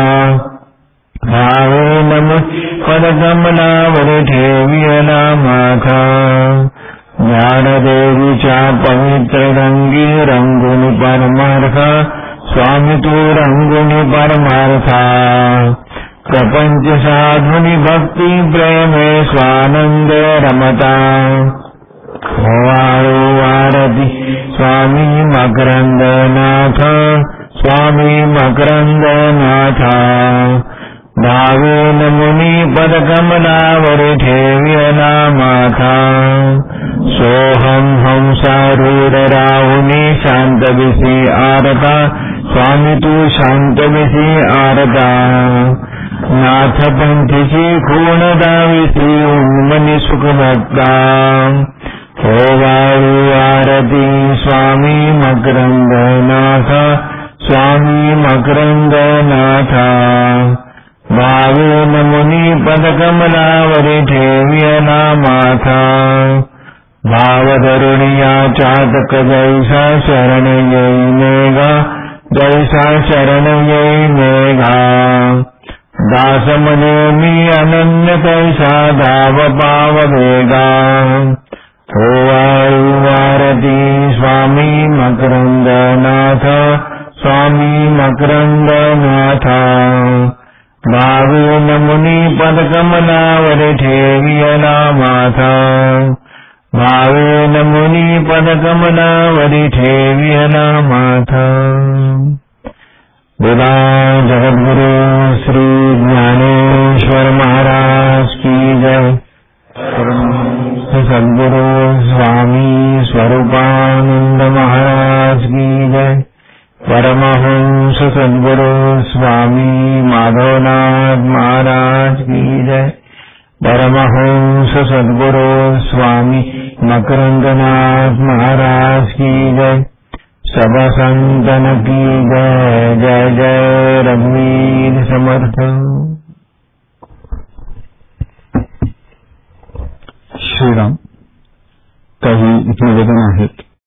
भावेन मुनी पदकमलावर ठेवियना माझा ज्ञानदेवीच्या पवित्र रंगी रंगुनी परमार्थ स्वामी तू रंगुनी परमार्था प्रपंच साधुनी भक्ती प्रेमे स्वानंद रमता ओवाळू आरती स्वामी मकरंदनाथ भावेन मुनी पदकमलावर ठेवियना माथा सोहम हंसारूढ राहुनी शांत विसी आरता स्वामी तू शांत विसी आरता नाथ पंथीची खूण दाविसी उन्मनी सुख भक्ता ओवाळू आरती स्वामी मकरंदनाथ भावेन मुनी पदकमलावरी ठेवियना माथा भावधरुणिया चातक जैसा शरण येई मेघा दास मने मी अनन्य तैसा धाव पाव वेगा ओवाळू आरती स्वामी मकरंदनाथ भावेन मुनी पदकमलावर ठेवियना माथा भावेन मुनी पदकमलावर ठेवियना माथा बोला जगद्गुरु श्री ज्ञानेश्वर महाराज की जय। सद्गुरु स्वामी स्वरूपानंद महाराज की जय। परमहंस सद्गुरु स्वामी माधवनाथ महाराज की जय। परमहंस सद्गुरु स्वामी मकरंदनाथ महाराज की जय। सब संतन की जय। जय जय रघुवीर समर्थ। श्रीराम, काही निवेदन आहेत।